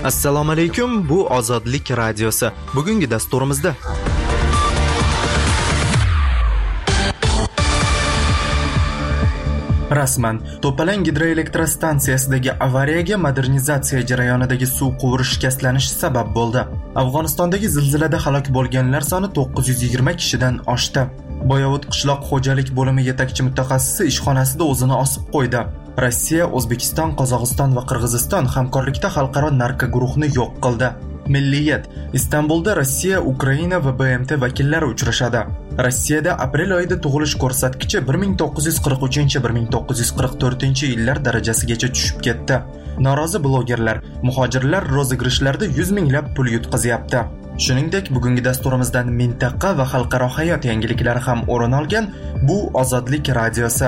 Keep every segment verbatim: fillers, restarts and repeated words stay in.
Assalomu alaykum, bu Ozodlik radiosi. Bugungi dasturimizda rasman To'palang gidroelektrostansiyasidagi avariyaga modernizatsiya jarayonidagi suv quvurish shikastlanishi sabab bo'ldi. Afg'onistondagi zilzilada halok bo'lganlar soni to'qqiz yuz yigirma kishidan oshdi. Boyovut qishloq xo'jalik bo'limi yetakchi mutaxassisi ishxonasida o'zini osib qo'ydi. Rossiya, O'zbekiston, Qozog'iston va Qirg'iziston hamkorlikda xalqaro narko guruhni yo'q qildi. Milliyat. Istanbulda Rossiya, Ukraina va B M T vakillari uchrashadi. Rossiyada aprel oyida tug'ilish ko'rsatkichi bir ming to'qqiz yuz qirq uchinchi - bir ming to'qqiz yuz qirq to'rtinchi yillar darajasigacha tushib ketdi. Norozi blogerlar, muhojirlar rozыгрышlarda yuz minglab pul yutqazyapti. Shuningdek, bugungi dasturimizdan mintaqa va xalqaro hayot yangiliklari ham o'rin olgan. Bu Ozodlik radiosi.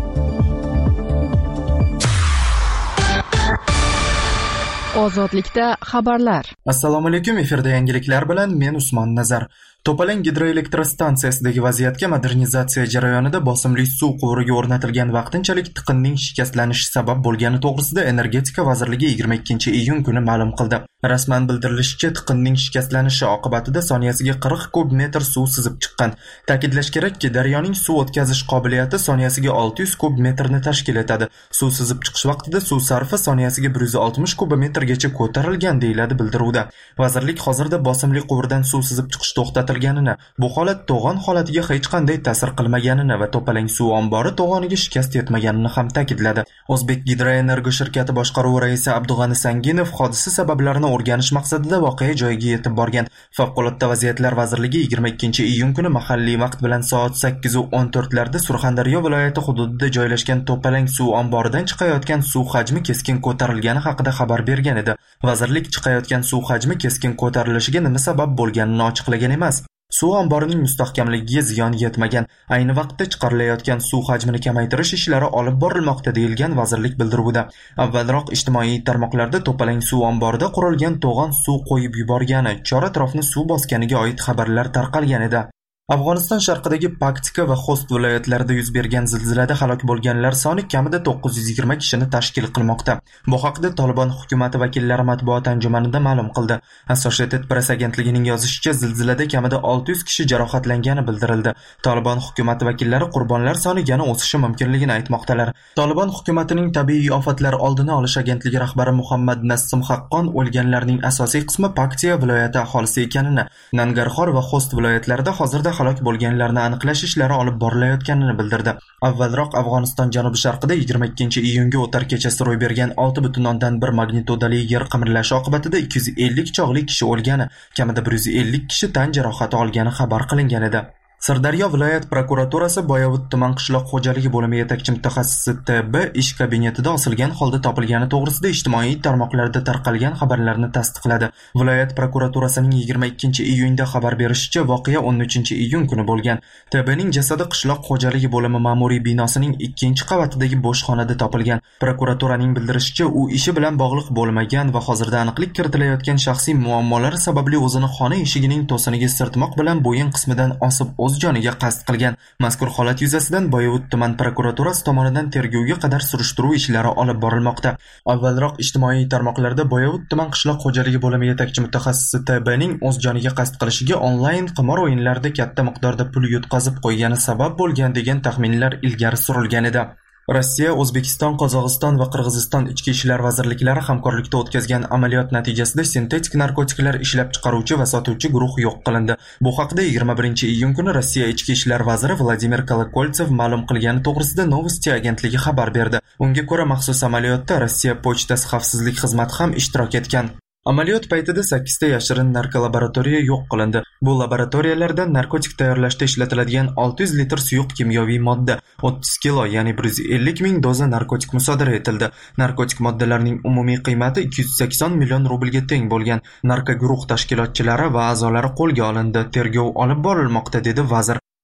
Ozodlikda xabarlar. Assalomu alaykum, efirda yangiliklar bilan men Usmon Nazar. To'palang gidroelektrostansiyasidagi vaziyatga modernizatsiya jarayonida bosimli suv quvuriga o'rnatilgan vaqtinchalik tiqinning shikastlanishi sabab bo'lgani to'g'risida Energetika vazirligi yigirma ikkinchi iyun kuni ma'lum qildi. Rasman bildirilishicha, tiqinning shikastlanishi oqibatida soniyasiga qirq kub metr suv sizib chiqqan. Ta'kidlash kerakki, daryoning suv o'tkazish qobiliyati soniyasiga olti yuz kub metrni tashkil etadi. Suv sizib chiqish vaqtida suv sarfi soniyasiga bir yuz oltmish kub metrgacha ko'tarilgan deyiladi bildiruvda. Vazirlik hozirda bosimli quvurdan suv sizib chiqish to'xtatildi. Bu holat to'g'on holatiga hech qanday ta'sir qilmaganini va To'palang suv ombori to'g'oniga shikast yetmaganini ham ta'kidladi. O'zbek Gidroenergo shirkati boshqaruvi raisi Abdug'ani Sanginov hodisa sabablarini o'rganish maqsadida voqea joyiga yetib borgan. Favqulodda vaziyatlar vazirligi yigirma ikkinchi iyun kuni mahalliy vaqt bilan soat sakkiz o'n to'rt larda Surxondaryo viloyati hududida joylashgan To'palang suv omboridan chiqayotgan suv hajmi keskin ko'tarilgani haqida xabar bergan edi. Vazirlik chiqayotgan suv hajmi keskin ko'tarilishiga nima sabab bo'lganini ochiqlagan emas. Suv omborining mustahkamligiga ziyon yetmagan. Ayni vaqtda chiqarilayotgan suv hajmini kamaytirish ishlari olib borilmoqda deyilgan vazirlik bildiruvida. Avvalroq ijtimoiy tarmoqlarda To'palang suv omborida qurilgan to'g'on suv qo'yib yuborgani, chor-atrofni suv bosganiga oid xabarlar tarqalgan edi. Afg'oniston sharqidagi Paktika va Xost viloyatlarida yuz bergan zilzilada halok bo'lganlar soni kamida to'qqiz yuz yigirma kishini tashkil qilmoqda. Bu haqda Taliban hukumatı vakillari matbuot anjumanida ma'lum qildi. Associated Press agentligining yozishicha, zilzilada kamida olti yuz kishi jarohatlangani bildirildi. Taliban hukumatı vakillari qurbonlar soni yana o'sishi mumkinligini aytmoqdalar. Taliban hukumatining tabiiy ofatlar oldini olish agentligi rahbari Muhammad Nassim Haqqon o'lganlarning asosiy qismi Paktiya viloyati aholisi ekanini, Nangarxor va Xost viloyatlarida hozirda halok bo'lganlarni aniqlash ishlari olib borilayotganini bildirdi. Avvalroq Afg'oniston janubi-sharqida yigirma ikkinchi iyunga o'tar kechasi ro'y bergan olti butun o'ndan bir magnitudali yer qimirlashi oqibatida ikki yuz ellik chog'li kishi o'lgani, kamida bir yuz ellik kishi tan jarohati olgani xabar qilingan edi. Sirdaryo viloyat prokuraturasi Boyovut tuman qishloq xo'jaligi bo'limi yetakchi mutaxassisi T B ish kabinetida osilgan holda topilgani to'g'risida ijtimoiy tarmoqlarda tarqalgan xabarlarni tasdiqladi. Viloyat prokuraturasining yigirma ikkinchi iyunda xabar berishicha, voqea o'n uchinchi iyun kuni bo'lgan. T Bning jasadi qishloq xo'jaligi bo'limi ma'muriy binosining ikkinchi qavatidagi bo'sh xonada topilgan. Prokuraturaning bildirishicha, u ishi bilan bog'liq bo'lmagan va hozirda aniqlik kiritilayotgan shaxsiy muammolari sababli o'zini xona eshigining to'siniga sirtmoq bilan bo'yin qismidan osib o'z joniga qasd qilgan. Mazkur holat yuzasidan Boyovut tuman prokuraturasi tomonidan tergovga qadar surishtiruv ishlari olib borilmoqda. Avvalroq ijtimoiy tarmoqlarda Boyovut tuman qishloq xo'jaligi bo'limi yetakchi mutaxassisi T Bning o'z joniga qasd qilishiga onlayn qimor o'yinlarida katta miqdorda pul yutqazib qo'ygani sabab bo'lgan degan taxminlar ilgari surilgan edi. Rossiya, O'zbekiston, Qozog'iston va Qirg'iziston ichki ishlar vazirliklari hamkorlikda o'tkazgan amaliyot natijasida sintetik narkotiklar ishlab chiqaruvchi va sotuvchi guruh yo'q qilindi. Bu haqda yigirma birinchi iyun kuni Rossiya ichki ishlar vaziri Vladimir Kolokoltsev ma'lum qilgani to'g'risida Novosti agentligi xabar berdi. Unga ko'ra, maxsus amaliyotda Rossiya pochtasi xavfsizlik xizmati ham ishtirok etgan. Amaliyot paytida sakkizta yashirin narkolaboratoriya yo'q qilindi. Bu laboratoriyalardan narkotik tayyorlashda ishlatiladigan olti yuz litr suyuq kimyoviy modda, o'ttiz kilo, ya'ni bir yuz ellik ming doza narkotik musodara etildi. Narkotik moddalarning umumiy qiymati ikki yuz sakson million rublga teng bo'lgan. Narko guruh tashkilotchilari va a'zolari qo'lga olindi. Tergov olib borilmoqda, dedi vazir.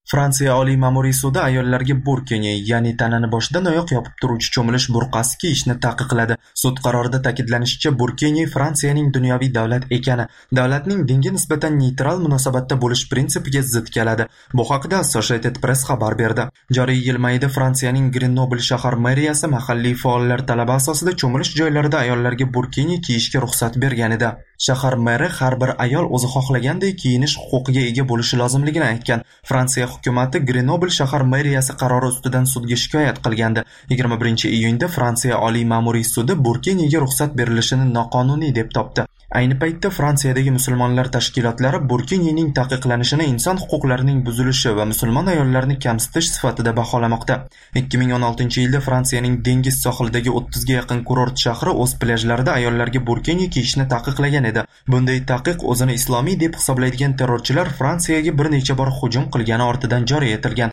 Fransiya Oliy ma'muriy sudi ayollarga burkini, ya'ni tanani boshidan oyoq yopib turuvchi cho'milish burqasi kiyishni taqiqladi. Sud qarorida ta'kidlanishicha, burkini Fransiyaning dunyoviy davlat ekani, davlatning dinga nisbatan neytral munosabatda bo'lish prinsipiga zid keladi. Bu haqda Associated Press xabar berdi. Joriy yil mayida Fransiyaning Grenoble shahar meriyasi mahalliy faollar talabi asosida cho'milish joylarida ayollarga burkini kiyishga ruxsat bergan edi. Shahar meri har bir ayol o'zi xohlagandek kiyinish huquqiga ega bo'lishi lozimligini aytgan. Fransiya hukumati Grenoble shahar meriyasi qarori ustidan sudga shikoyat qilgandi. yigirma birinchi iyunda Fransiya Oliy ma'muriy sudi burkiniga ruxsat berilishini noqonuniy deb topdi. Ayni paytda Fransiyadagi musulmonlar tashkilotlari burkinining taqiqlanishini inson huquqlarining buzilishi va musulmon ayollarni kamsitish sifatida baholamoqda. ikki ming o'n oltinchi yilda Fransiyaning dengiz sohilidagi o'ttizga yaqin kurort shahri o'z plyajlarida ayollarga burkini kiyishni taqiqlagan edi. Bunday taqiq o'zini islomiy deb hisoblaydigan terrorchilar Fransiyaga bir necha bor hujum qilgani ortidan joriy etilgan.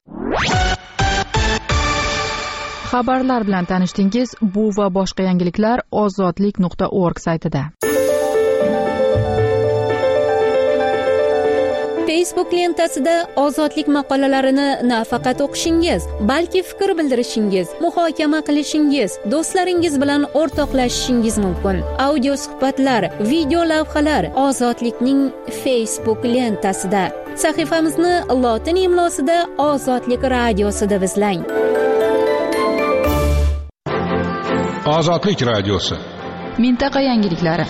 Xabarlar bilan tanishdingiz. Bu va boshqa yangiliklar ozodlik nuqta org saytida. Facebook lentasida ozodlik maqolalarini nafaqat o'qishingiz, balki fikr bildirishingiz, muhokama qilishingiz, do'stlaringiz bilan o'rtoqlashishingiz mumkin. Audio suhbatlar, video lavhalar ozodlikning Facebook lentasida. Sahifamizni lotin imlosida Ozodlik radiosi deb izlang. Ozodlik radiosi. Mintaqa yangiliklari.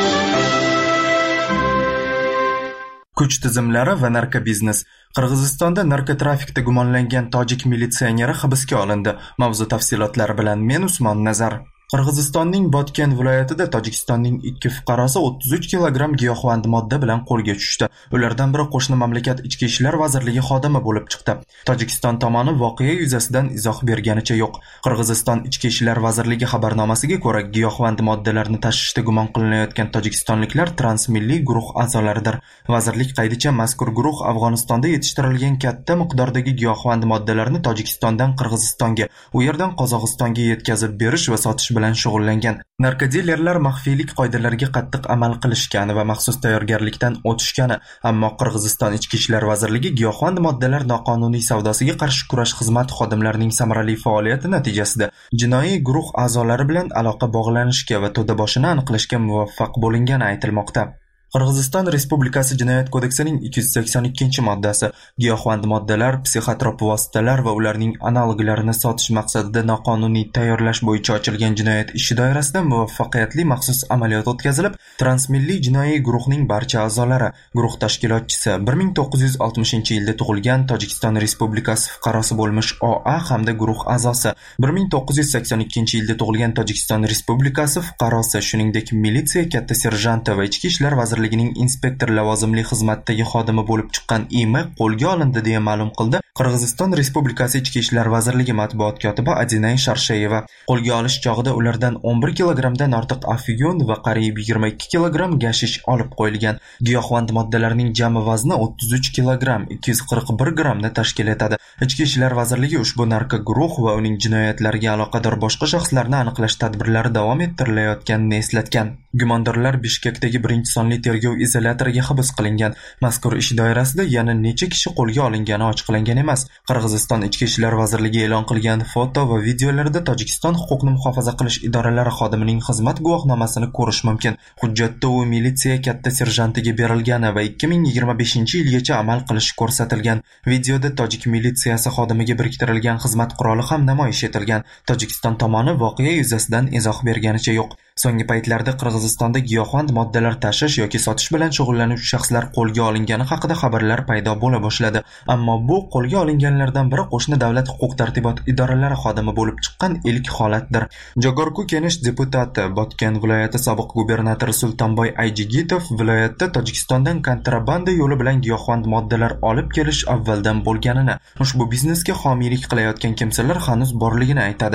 Kuch tizimlari va narkobiznes. Qirg'izistonda narkotrafikda gumonlangan tojik militsioneri hibsga olindi. Mavzu tafsilotlari bilan men Usmon Nazar. Qirg'izistonning Botken viloyatida Tojikistonning ikki fuqarosi o'ttiz uch kilogramm giyohvand modda bilan qo'lga tushdi. Ulardan biri qo'shni mamlakat ichki ishlar vazirligi xodimi bo'lib chiqdi. Tojikiston tomoni voqea yuzasidan izoh berganicha yo'q. Qirg'iziston ichki ishlar vazirligi xabarnomasiga ko'ra, giyohvand moddalarni tashishda gumon qilinayotgan tojikistonliklar transmilliy guruh a'zolaridir. Vazirlik qaydicha, mazkur guruh Afg'onistonda yetishtirilgan katta miqdordagi giyohvand moddalarni Tojikistondan Qirg'izistonga, u yerdan Qozog'istonga yetkazib berish va sotish bilan shug'ullangan. Narkodilerlar maxfiylik qoidalariga qattiq amal qilishgani va maxsus tayyorgarlikdan o'tishgani, ammo Qirg'iziston ichki ishlar vazirligi giyohvand moddalar noqonuniy savdosiga qarshi kurash xizmat xodimlarining samarali faoliyati natijasida jinoiy guruh a'zolari bilan aloqa bog'lanishga va to'daboshini aniqlashga muvaffaq bo'lingani aytilmoqda. Qirg'iziston Respublikasi Jinoyat kodeksining ikki yuz sakson ikkinchi moddasi giyohvand moddalar, psixotrop vositalar va ularning analoglarini sotish maqsadida noqonuniy tayyorlash bo'yicha ochilgan jinoyat ishi doirasida muvaffaqiyatli maxsus amaliyot o'tkazilib, transmilliy jinoiy guruhning barcha a'zolari, guruh tashkilotchisi, bir ming to'qqiz yuz oltmishinchi yilda tug'ilgan Tojikiston Respublikasi fuqarosi bo'lmish O A hamda guruh a'zosi, bir ming to'qqiz yuz sakson ikkinchi yilda tug'ilgan Tojikiston Respublikasi fuqarosi, shuningdek militsiya katta serjanti va ichki ishlar vazirligi ligining inspektor lavozimli xizmatdagi xodimi bo'lib chiqqan I M qo'lga olindi deya ma'lum qildi Qirg'iziston Respublikasi Ichki ishlar vazirligi matbuot kotibi Adinay Sharshayeva. Qo'lga olish chog'ida ulardan o'n bir kilogrammdan ortiq afyun va qariyb yigirma ikki kilogramm gashish olib qo'yilgan. Giyohvand moddalarning jami vazni o'ttiz uch kilogramm ikki yuz qirq bir grammni tashkil etadi. Ichki ishlar vazirligi ushbu narko guruh va uning jinoyatlariga aloqador boshqa shaxslarni aniqlash tadbirlari davom ettirilayotganini eslatgan. Gumondorlar Bishkekdagi birinchi sonli tergov izolyatoriga hibs qilingan. Mazkur ish doirasida yana necha kishi qo'lga olingani ochiqlangan emas. Qirg'iziston Ichki ishlar vazirligi e'lon qilgan foto va videolarda Tojikiston huquqni muhofaza qilish idoralari xodimining xizmat guvohnomasini ko'rish mumkin. Hujjatda u militsiya katta serjantiga berilgani va ikki ming yigirma beshinchi yilgacha amal qilishi ko'rsatilgan. Videoda tojik militsiyasi xodimiga biriktirilgan xizmat quroli ham namoyish etilgan. Tojikiston tomoni voqea yuzasidan izoh berganicha yo'q. So'nggi paytlarda Qirg'izistonda giyohvand moddalar tashish yoki sotish bilan shug'ullanuvchi shaxslar qo'lga olingani haqida xabarlar paydo bo'la boshladi. Ammo bu qo'lga olinganlardan biri qo'shni davlat huquq-tartibot idoralari xodimi bo'lib chiqqan ilk holatdir. Jogorku Kenish deputati, Botken viloyati sobiq gubernatori Sultonboy Ayjigitov viloyatda Tojikistondan kontrabanda yo'li bilan giyohvand moddalar olib kelish avvaldan bo'lganini, ushbu biznesga homiylik qilayotgan kimsalar hanuz borligini aytadi.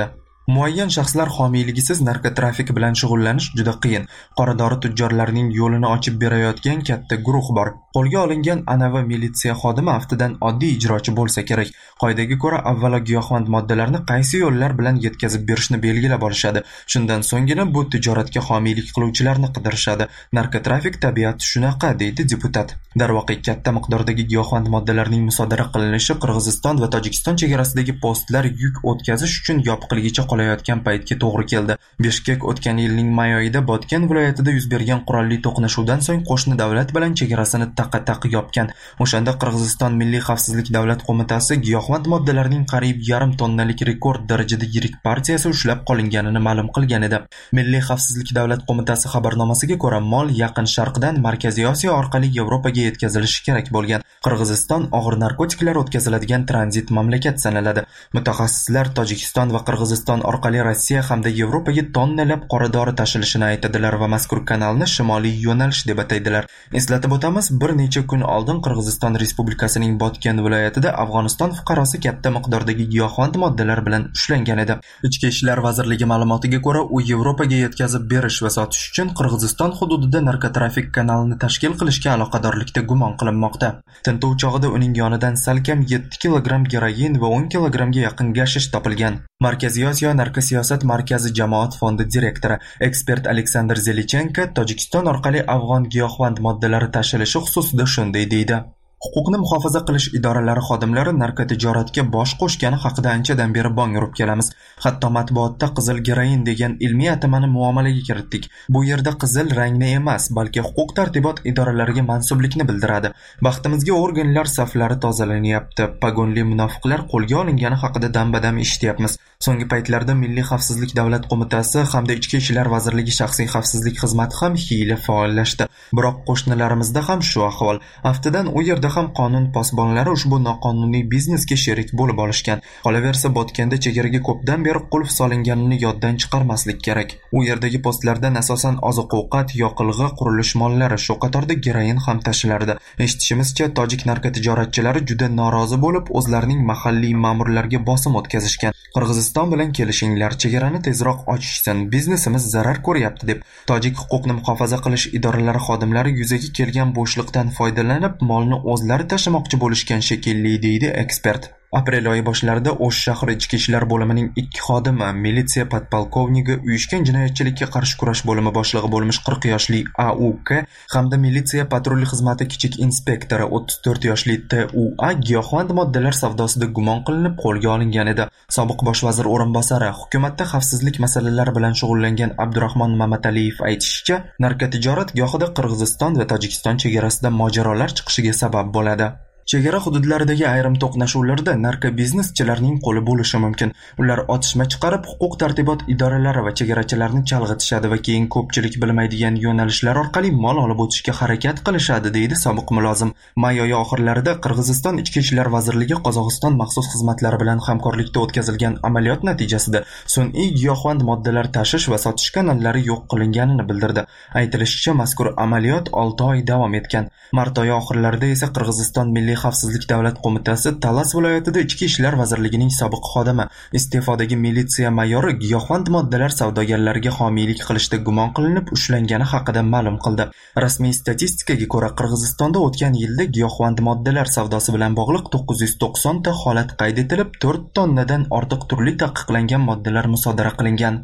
Muayyan shaxslar homiyligisiz narkotrafik bilan shug'ullanish juda qiyin. Qora dori tujjorlarining yo'lini ochib berayotgan katta guruh bor. Qo'lga olingan anavi militsiya xodimi aftidan oddiy ijrochi bo'lsa kerak. Qoidaga ko'ra avvalo giyohvand moddalarni qaysi yo'llar bilan yetkazib berishni belgilab olishadi. Shundan so'nggina bu tijoratga homiylik qiluvchilarni qidirishadi. Narkotrafik tabiati shunaqa, deydi deputat. Darvoqe katta miqdordagi giyohvand moddalarning musodara qilinishi Qirg'iziston va Tojikiston chegarasidagi postlar yuk o'tkazish uchun yopiqligicha qolayotgan paytga to'g'ri keldi. Bishkek o'tgan yilning may oyida Botken viloyatida yuz bergan qurolli to'qnashuvdan so'ng qo'shni davlat bilan chegarasini taqa-taq yopgan. O'shanda Qirg'iziston Milliy xavfsizlik davlat qo'mitasi giyohvand moddalarning qariyb yarim tonnalik rekord darajada yirik partiyasi ushlab qolinganini ma'lum qilgan edi. Milliy xavfsizlik davlat qo'mitasi xabarnomasiga ko'ra, mol Yaqin Sharqdan Markaziy Osiyo orqali Yevropaga yetkazilishi kerak bo'lgan. Qirg'iziston og'ir narkotiklar o'tkaziladigan tranzit mamlakat sanaladi. Mutaxassislar Tojikiston va Qirg'iziston orqali Rossiya hamda Yevropaga tonnalab qora dori tashilishini aytadilar va mazkur kanalni shimoliy yo'nalish deb ataydilar. Eslatib o'tamiz, bir necha kun oldin Qirg'iziston Respublikasining Botken viloyatida Afg'oniston fuqarosi katta miqdordagi giyohvand moddalar bilan ushlangan edi. Ichki ishlar vazirligi ma'lumotiga ko'ra, u Yevropaga yetkazib berish va sotish uchun Qirg'iziston hududida narkotrafik kanalini tashkil qilishga aloqadorlikda gumon qilinmoqda. Tintuv chog'ida uning yonidan salkam yetti kilogramm geroin va o'n kilogrammga yaqin gashish topilgan. Markaziy Osiyo narkosiyosat markazi jamoat fondi direktori, ekspert Aleksandr Zelichenko Tojikiston orqali afg'on giyohvand moddalari tashilishi xususida shunday deydi. Huquqni muhofaza qilish idoralari xodimlari narkotijoratga bosh qo'shgani haqida anchadan beri bong urib kelamiz. Hatto matbuotda qizil geroin degan ilmiy atamani muomalaga kiritdik. Bu yerda qizil rangni emas, balki huquq tartibot idoralariga mansublikni bildiradi. Baxtimizga organlar saflari tozalanyapti. Pagonli munofiqlar qo'lga olingani haqida dam-badam eshityapmiz. So'nggi paytlarda Milliy xavfsizlik davlat qo'mitasi hamda Ichki ishlar vazirligi shaxsiy xavfsizlik xizmati ham hiyla faollashdi. Biroq qo'shnalarimizda ham shu ahvol. Aftidan u yerda ham qonun posbonlari ushbu noqonuniy biznesga sherik bo'lib olishgan. Qolaversa, Botganda chegaraga ko'pdan beri qulf solinganini yoddan chiqarmaslik kerak. U yerdagi postlardan asosan oziq-ovqat, yoqilg'i, qurilish mollari, shu qatorda geroin ham tashilardi. Eshitishimizcha, tojik narkotijoratchilari juda norozi bo'lib, o'zlarining mahalliy ma'murlarga bosim o'tkazishgan. Qirg'iziston bilan kelishinglar, chegarani tezroq ochishsin, biznesimiz zarar ko'ryapti deb tojik huquqni muhofaza qilish idoralari xodimlari yuzaga kelgan bo'shliqdan foydalanib, molni o'zlari tashamoqchi bo'lishgan shekilli, deydi ekspert. Aprel oyi boshlarida O'sh shahri ichki ishlar bo'limining ikki xodimi, militsiya podpolkovnigi, uyushgan jinoyatchilikka qarshi kurash bo'limi boshlig'i bo'lmish qirq yoshli A U K hamda militsiya patrulli xizmati kichik inspektori o'ttiz to'rt yoshli T U A giyohvand moddalar savdosida gumon qilinib qo'lga olingan edi. Sobiq bosh vazir o'rinbosari, hukumatda xavfsizlik masalalari bilan shug'ullangan Abdurahmon Mamataliyev aytishicha, narkotijorat gohida Qirg'iziston va Tojikiston chegarasida mojarolar chiqishiga sabab bo'ladi. Chegara hududlaridagi ayrim to'qnashuvlarda narkobizneschilarning qo'li bo'lishi mumkin. Ular otishma chiqarib, huquq tartibot idoralari va chegarachilarni chalg'itishadi va keyin ko'pchilik bilmaydigan yo'nalishlar orqali mol olib o'tishga harakat qilishadi, deydi sobiq mulozim. May oyi oxirlarida Qirg'iziston Ichki ishlar vazirligi Qozog'iston maxsus xizmatlari bilan hamkorlikda o'tkazilgan amaliyot natijasida sun'iy giyohvand moddalar tashish va sotish kanallari yo'q qilinganini bildirdi. Aytilishicha, mazkur amaliyot olti oy davom etgan. Mart oyi oxirlarida esa Qirg'iziston Milliy xavfsizlik davlat qo'mitasi Talas viloyatida Ichki ishlar vazirligining sobiq xodimi, iste'fodagi militsiya mayori giyohvand moddalar savdogarlariga homiylik qilishda gumon qilinib ushlangani haqida ma'lum qildi. Rasmiy statistikaga ko'ra, Qirg'izistonda o'tgan yilda giyohvand moddalar savdosi bilan bog'liq to'qqiz yuz to'qson ta holat qayd etilib, to'rt tonnadan ortiq turli taqiqlangan moddalar musodara qilingan.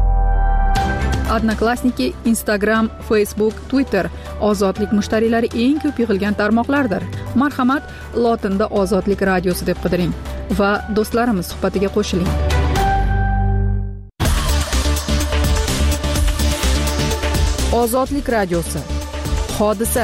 Odnoklassniki, Instagram, Facebook, Twitter ozodlik mushtariylari eng ko'p yig'ilgan tarmoqlardir. Marhamat, lotinda Ozodlik radiosi deb qidiring va do'stlarimiz suhbatiga qo'shiling. Ozodlik radiosi. Hodisa.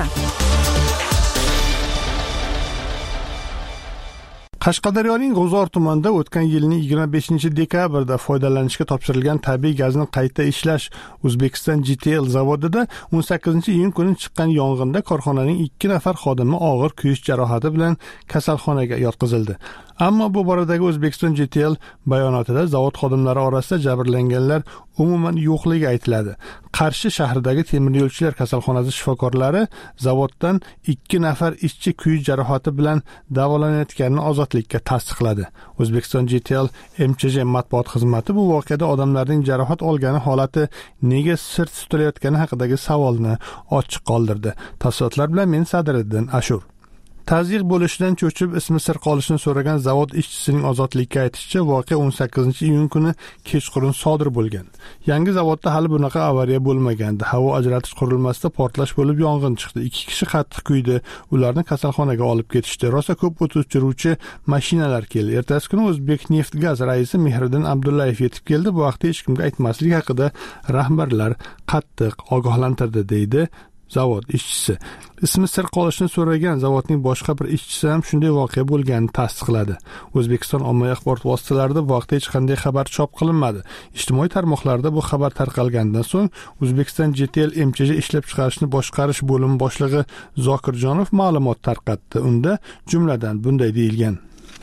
Qashqadaryoning G'uzor tumanida o'tgan yilning yigirma beshinchi dekabrda foydalanishga topshirilgan tabiiy gazni qayta ishlash Uzbekistan G T L zavodida o'n sakkizinchi iyun kuni chiqqan yong'inda korxonaning ikki nafar xodimi og'ir kuyish jarohati bilan kasalxonaga yotqizildi. Ammo bu boradagi O'zbekiston G T L bayonotida zavod xodimlari orasida jabrlanganlar umuman yo'qligi aytiladi. Qarshi shahridagi temir yo'lchilar kasalxonasi shifokorlari zavoddan ikki nafar ishchi kuyish jarohati bilan davolanayotganini Ozodlikka tasdiqladi. O'zbekiston J T L M C J matbuot xizmati bu voqeada odamlarning jarohat olgani holati nega sir tutilayotgani haqidagi savolni ochiq qoldirdi. Tafsilotlar bilan men Sadriddin Ashur. Tazyiq bo'lishidan cho'chib ismi sir qolishini so'ragan zavod ishchisining Ozodlikka aytishicha, voqea o'n sakkizinchi iyun kuni kechqurun sodir bo'lgan. Yangi zavodda hali bunaqa avariya bo'lmagandi. Havo ajratish qurilmasida portlash bo'lib yong'in chiqdi. Ikki kishi qattiq kuydi. Ularni kasalxonaga olib ketishdi. Rosa ko'p o't o'chiruvchi mashinalar keldi. Ertasi kuni O'zbekneftgaz raisi Mehriddin Abdullayev yetib keldi. Bu vaqtda hech kimga aytmaslik haqida rahbarlar qattiq ogohlantirdi, deydi zavod ishchisi. Ismi sir qolishini so'ragan zavodning boshqa bir ishchisi ham shunday voqea bo'lganini tasdiqladi. O'zbekiston ommaviy axborot vositalarida vaqtda hech qanday xabar chop qilinmadi. Ijtimoiy tarmoqlarda bu xabar tarqalgandan so'ng O'zbekiston J T L M C J ishlab chiqarishni boshqarish bo'limi boshlig'i Zokirjonov ma'lumot tarqatdi. Unda jumladan bunday deyilgan: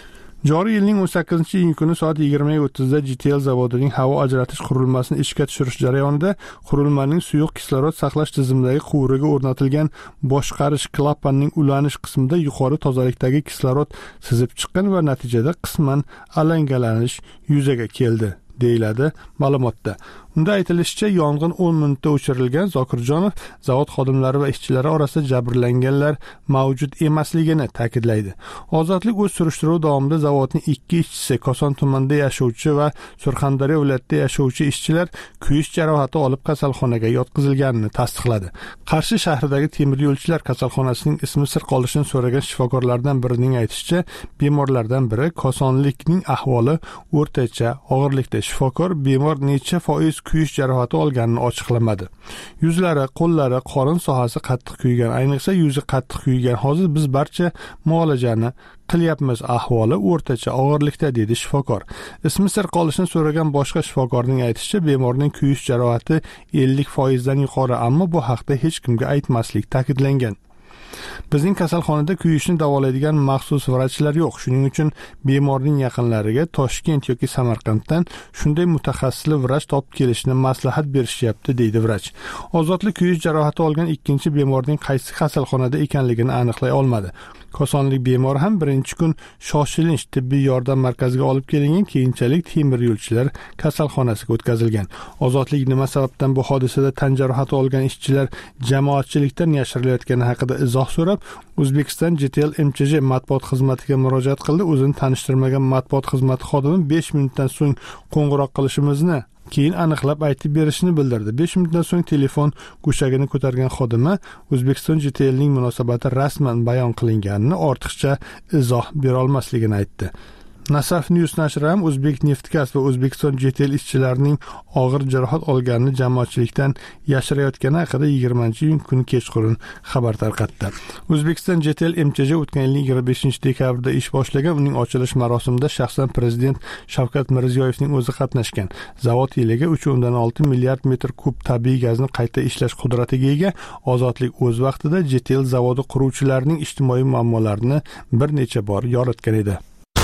Joriy yilning o'n sakkizinchi iyun kuni soat yigirma o'ttizda J T L zavodining havo ajratish qurilmasini ishga tushirish jarayonida qurilmaning suyuq kislorod saqlash tizimidagi quvuriga o'rnatilgan boshqarish klapanning ulanish qismida yuqori tozalikdagi kislorod sizib chiqqan va natijada qisman alangalanish yuzaga keldi, deyiladi ma'lumotda. Unda aytilishicha, yong'in o'n minutda o'chirilgan. Zokirjonov zavod xodimlari va ishchilari orasida jabrlanganlar mavjud emasligini ta'kidlaydi. Ozodlik o'z surishtiruvi davomida zavodning ikki ishchisi, Koson tumanida yashovchi va Surxondaryo viloyatida yashovchi ishchilar kuyish jarohati olib kasalxonaga yotqizilganini tasdiqladi. Qarshi shahridagi temir yo'lchilar kasalxonasining ismi sir qolishini so'ragan shifokorlardan birining aytishicha, bemorlardan biri kosonlikning ahvoli o'rtacha og'irlikda. Shifokor bemor necha foiz kuyish jarohati olganini ochiqlamadi. Yuzlari, qo'llari, qorin sohasi qattiq kuygan, ayniqsa yuzi qattiq kuygan. Hozir biz barcha muolajani qilyapmiz, ahvoli o'rtacha og'irlikda, dedi shifokor. Ismi sir qolishini so'ragan boshqa shifokorning aytishicha, bemorning kuyish jarohati ellik foiz dan yuqori, ammo bu haqda hech kimga aytmaslik ta'kidlangan. Bizning kasalxonada kuyishni davolaydigan maxsus vrachlar yo'q. Shuning uchun bemorning yaqinlariga Toshkent yoki Samarqanddan shunday mutaxassisli vrach topib kelishni maslahat berishyapti, deydi vrach. Ozodlik kuyish jarohati olgan ikkinchi bemorning qaysi kasalxonada ekanligini aniqlay olmadi. Kosonlik bemor ham birinchi kun shoshilinch tibbiy yordam markaziga olib kelingan, keyinchalik temir yo'lchilar kasalxonasiga o'tkazilgan. Ozodlik nima sababdan bu hodisada tan jarohati olgan ishchilar jamoatchilikdan yashirilayotgani haqida izoh so'rab, O'zbekiston J T L M C J matbuot xizmatiga murojaat qildi. O'zini tanishtirmagan matbuot xizmati xodimi besh minutdan so'ng qo'ng'iroq qilishimizni keyin aniqlab aytib berishini bildirdi. besh minutdan so'ng telefon go'shagini ko'targan xodima O'zbekiston J T L ning munosabati rasman bayon qilinganini, ortiqcha izoh bera olmasligini aytdi. Nasaf News nashri ham O'zbekneftgaz va O'zbekiston J T L ishchilarining og'ir jarohat olganini jamoatchilikdan yashirayotgani haqida yigirmanchi iyun kuni kechqurun xabar tarqatdi. O'zbekiston J T L M C J o'tgan yilning yigirma beshinchi dekabrda ish boshlagan. Uning ochilish marosimida shaxsan prezident Shavkat Mirziyoyevning o'zi qatnashgan. Zavod yiliga uch o'ndan olti milliard metr kub tabiiy gazni qayta ishlash qudratiga ega. Ozodlik o'z vaqtida J T L zavodi quruvchilarining ijtimoiy muammolarini bir necha bor yoritgan edi.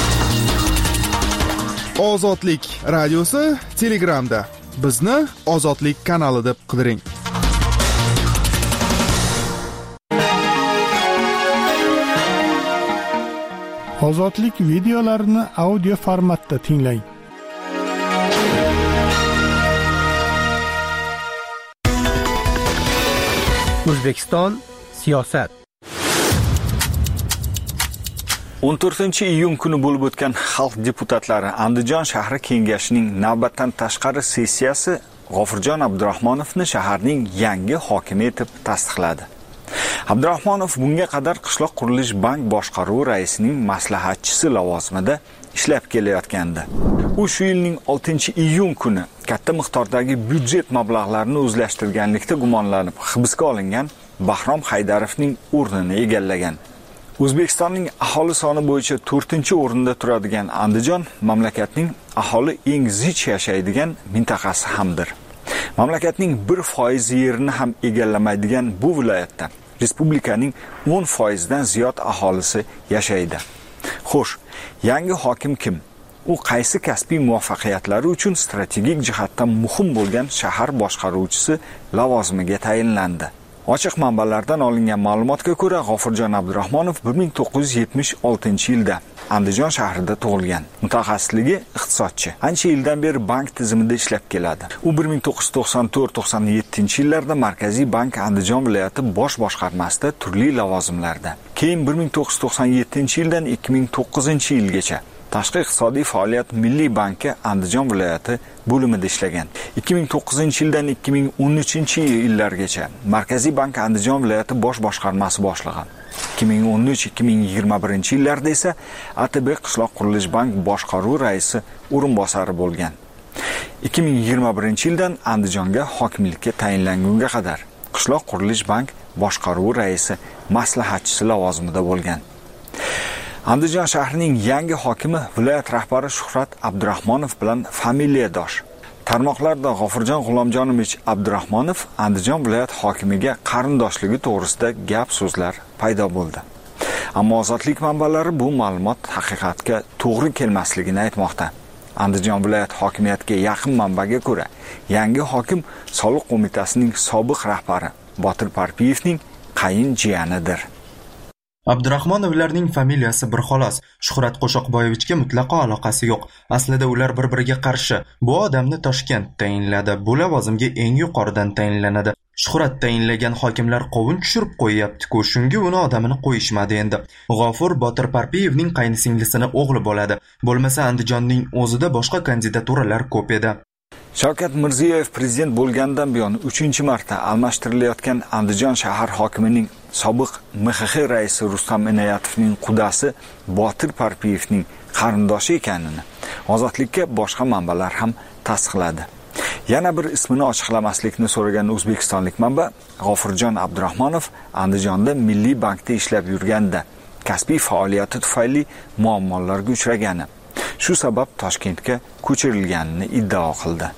Ozodlik radiosi Telegramda. Bizni Ozodlik kanali deb qidiring. Ozodlik videolarini audio formatda tinglang. O'zbekiston siyosat. o'n to'rtinchi iyun kuni bo'lib o'tgan xalq deputatlari Andijon shahri kengashining navbatdan tashqari sessiyasi G'ofurjon Abdurahmonovni shaharning yangi hokimi etib tasdiqladi. Abdurahmonov bunga qadar qishloq qurilish bank boshqaruvi raisining maslahatchisi lavozimida ishlab kelayotgandi. U shu yilning oltinchi iyun kuni katta miqdordagi byudjet mablag'larini o'zlashtirganlikda gumonlanib hibsga olingan Bahrom Haydarovning o'rnini egallagan. O'zbekistonning aholi soni bo'yicha to'rtinchi o'rinda turadigan Andijon mamlakatning aholi eng zich yashaydigan mintaqasi hamdir. Mamlakatning bir foiz yerini ham egallamaydigan bu viloyatda respublikaning o'n foiz dan ziyod aholisi yashaydi. Xo'sh, yangi hokim kim? u qaysi kasbiy muvaffaqiyatlari uchun strategik jihatdan muhim bo'lgan shahar boshqaruvchisi lavozimiga tayinlandi. Ochiq manbalardan olingan ma'lumotga ko'ra, G'ofurjon Abdurahmonov bir ming to'qqiz yuz yetmish oltinchi yilda Andijon shahrida tug'ilgan. Mutaxassisligi iqtisodchi. Ancha yildan beri bank tizimida ishlab keladi. U bir ming to'qqiz yuz to'qson to'rt to'qson yettinchi yillarda Markaziy bank Andijon viloyati bosh boshqarmasida turli lavozimlarda. Keyin bir ming to'qqiz yuz to'qson yettinchi yildan ikki ming to'qqizinchi yilgacha Tashqi iqtisodiy faoliyat Milliy banki Andijon viloyati bo'limida ishlagan. ikki ming to'qqizinchi yildan ikki ming o'n uchinchi yillargacha Markaziy bank Andijon viloyati bosh boshqarmasi boshlig'i. ikki ming o'n uch ikki ming yigirma birinchi yillarda esa A T B Qishloq qurilish bank boshqaruv raisi o'rinbosari bo'lgan. ikki ming yigirma birinchi yildan Andijonga hokimlikka tayinlangunga qadar Qishloq qurilish bank boshqaruv raisi maslahatchisi lavozimida bo'lgan. Andijon shahrining yangi hokimi viloyat rahbari Shuhrat Abdurahmonov bilan familiyadosh. Tarmoqlarda G'ofurjon G'ulomjonovich Abdurahmonov Andijon viloyat hokimiga qarindoshligi to'g'risida gap so'zlar paydo bo'ldi. Ammo ozodlik manbalari bu ma'lumot haqiqatga to'g'ri kelmasligini aytmoqda. Andijon viloyat hokimiyatiga yaqin manbaga ko'ra, yangi hokim soliq qo'mitasining sobiq rahbari Botir Parpiyevning qayin jiyanidir. Abdurahmonovlarning familiyasi bir xolos. Shuhrat Qo'shoqboyevichga mutlaqo aloqasi yo'q. Aslida ular bir-biriga qarshi. Bu odamni Toshkent tayinladi. Bu lavozimga eng yuqoridan tayinlanadi. Shuhrat tayinlagan hokimlar qovun tushirib qo'yapti-ku, shunga uni odamini qo'yishmadi endi. G'ofur Botir Parpiyevning qaynisinglisini o'g'li bo'ladi. Bo'lmasa Andijonning o'zida boshqa kandidaturalar ko'p edi. Shavkat Mirziyoyev prezident bo'lgandan buyon uchinchi marta almashtirilayotgan Andijon shahar hokimining sobiq M X X raisi Rustam Inoyatovning qudasi Botir Parpiyevning qarindoshi ekanini Ozodlikka boshqa manbalar ham tasdiqladi. Yana bir ismini ochiqlamaslikni so'ragan o'zbekistonlik manba G'ofurjon Abdurahmonov Andijonda Milliy bankda ishlab yurganda kasbiy faoliyati tufayli muammolarga uchragani, shu sabab Toshkentga ko'chirilganini iddao qildi.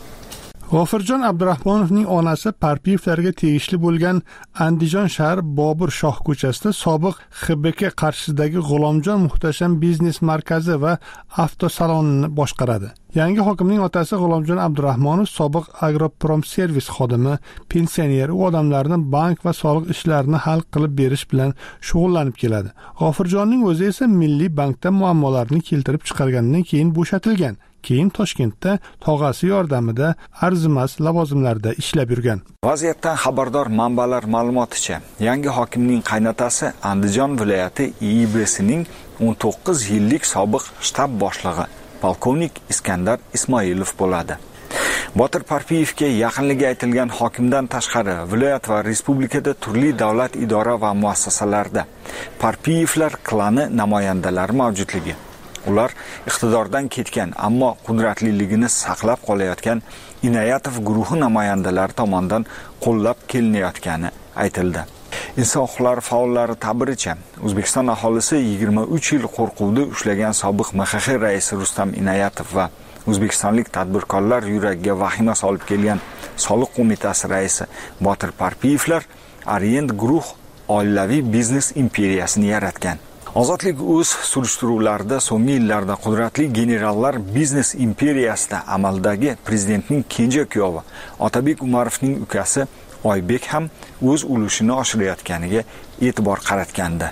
G'ofurjon Abdurahmonovning onasi Parpiyevlarga tegishli bo'lgan Andijon shahar Bobur Shoh ko'chasida sobiq X B K qarshisidagi G'ulomjon muhtasham biznes markazi va avtosalonini boshqaradi. Yangi hokimning otasi G'ulomjon Abdurahmonov sobiq Agroprom servis xodimi, pensioner, u odamlarni bank va soliq ishlarini hal qilib berish bilan shug'ullanib keladi. G'ofurjonning o'zi esa Milliy bankda muammolarni keltirib chiqargandan keyin bo'shatilgan. Keyin Toshkentda tog'asi yordamida arzimas lavozimlarda ishlab yurgan. Vaziyatdan xabardor manbalar ma'lumoticha, yangi hokimning qaynotasi Andijon viloyati I I B'sining o'n to'qqiz yillik sobiq shtab boshlig'i polkovnik Iskandar Ismoilov bo'ladi. Botir Parpiyevga yaqinligi aytilgan hokimdan tashqari viloyat va respublikada turli davlat idora va muassasalarda Parpiyevlar klani namoyandalari mavjudligi, ular iqtidordan ketgan, ammo qudratliligini saqlab qolayotgan Inoyatov guruhi namoyandalari tomonidan qo'llab kelinayotgani aytildi. Inson huquqlari faollari ta'biricha, O'zbekiston aholisi yigirma uch yil qo'rquvda ushlagan sobiq M X X raisi Rustam Inoyatov va o'zbekistonlik tadbirkorlar yuragiga vahima solib kelgan soliq qo'mitasi raisi Botir Parpiyevlar Orient guruh oilaviy biznes imperiyasini yaratgan. Ozodlik o'z surishtiruvlarida so'nggi yillarda qudratli generallar biznes imperiyasida amaldagi prezidentning kenja kuyovi Otabek Umarovning ukasi Oybek ham o'z ulushini oshirayotganiga e'tibor qaratgandi.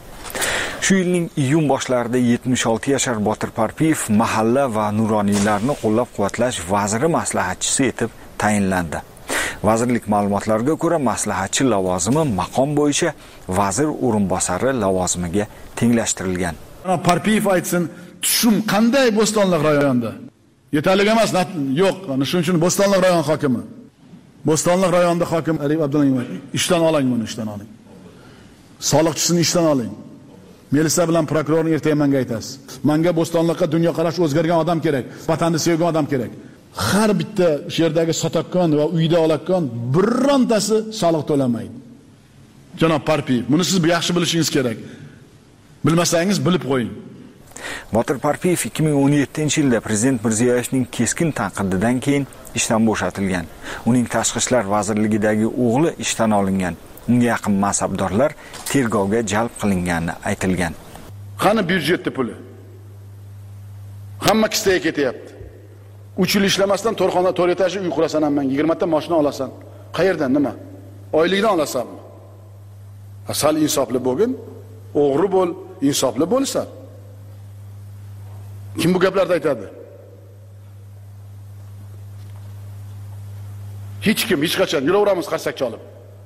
Shu yilning iyun boshlarida yetmish olti yashar Botir Parpiyev mahalla va nuroniylarni qo'llab-quvvatlash vaziri maslahatchisi etib tayinlandi. Vazirlik ma'lumotlariga ko'ra, maslahatchi lavozimi maqom bo'yicha vazir o'rinbosari lavozimiga tenglashtirilgan. Parpiyev aytsin, tushum qanday Bo'stonliq rayonida? Yetarli emas, yo'q. Ana shuning uchun Bo'stonliq rayon hokimi. Bo'stonliq rayonida hokim Ali Abdullayev ishdan oling, buni ishdan oling. Soliqchisini ishdan oling. Melisa bilan prokurorni ertaga menga aytasiz. Menga Bo'stonliqqa dunyo qarashi o'zgargan odam kerak, vatanni sevgan odam kerak. Har bitta sherdagi sotakkon va uyda olakkon birrontasi soliq to'lamaydi. Janob Parpiyev, buni siz yaxshi bilishingiz kerak. Bilmasangiz bilib qo'ying. Botir Parpiyev ikki ming o'n yettinchi yilda prezident Mirziyoyevning keskin tanqididan keyin ishdan bo'shatilgan. Uning tashqi ishlar vazirligidagi o'g'li ishdan olingan. Unga yaqin mansabdorlar tergovga jalb qilingani aytilgan. Qani byudjetda puli? Hamma kistaga ketyapti. uch yil ishlamasdan to'rxona to'rt etajli uy qurasan, ham yigirma ta mashina olasan. Qayerdan nima? Oylikdan olasanmi? Asal insofli bo'lgin, o'g'ri bo'l, insofli bo'lsa. Kim bu gaplarni aytadi? Hech kim, hech qachon yuraveramiz qarsak chalib.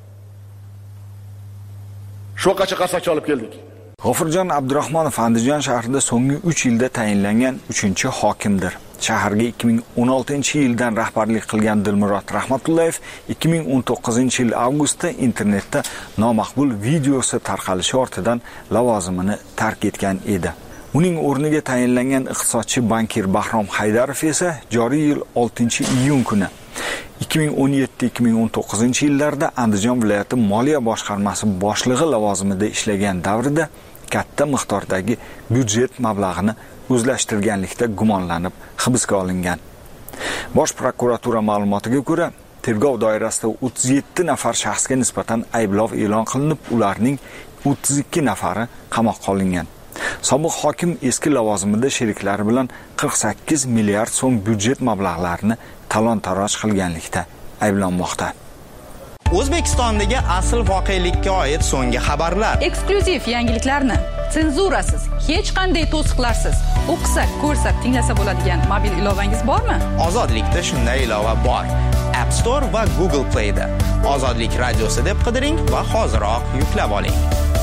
Shu qacha qarsak chalib keldik. G'ofurjon Abdurahmonov Andijon shahrida so'nggi uch yilda tayinlangan uchinchi hokimdir. Shaharga ikki ming o'n oltinchi yildan rahbarlik qilgan Dilmurod Rahmatullayev ikki ming o'n to'qqizinchi yil avgustda internetda nomaqbul videosi tarqalishi ortidan lavozimini tark etgan edi. Uning o'rniga tayinlangan iqtisodchi bankir Bahrom Haydarov esa joriy yil oltinchi iyun kuni ikki ming o'n yetti ikki ming o'n to'qqizinchi yillarda Andijon viloyati moliya boshqarmasi boshlig'i lavozimida ishlagan davrida katta miqdordagi byudjet mablag'ini o'zlashtirganlikda gumonlanib hibsga olingan. Bosh prokuratura ma'lumotiga ko'ra, tergov doirasida o'ttiz yetti nafar shaxsga nisbatan ayblov e'lon qilinib, ularning o'ttiz ikki nafari qamoqqa olingan. Sobiq hokim eski lavozimida sheriklari bilan qirq sakkiz milliard so'm byudjet mablag'larini talon-taroj qilganlikda ayblanmoqda. O'zbekistondagi asl voqelikka oid so'nggi xabarlar, eksklyuziv yangiliklarni senzurasiz, hech qanday to'siqlarsiz o'qisak, ko'rsak, tinglasa bo'ladigan mobil ilovangiz bormi? Ozodlikda shunday ilova bor. App Store va Google Play da Ozodlik radiosi deb qidiring va hoziroq yuklab oling.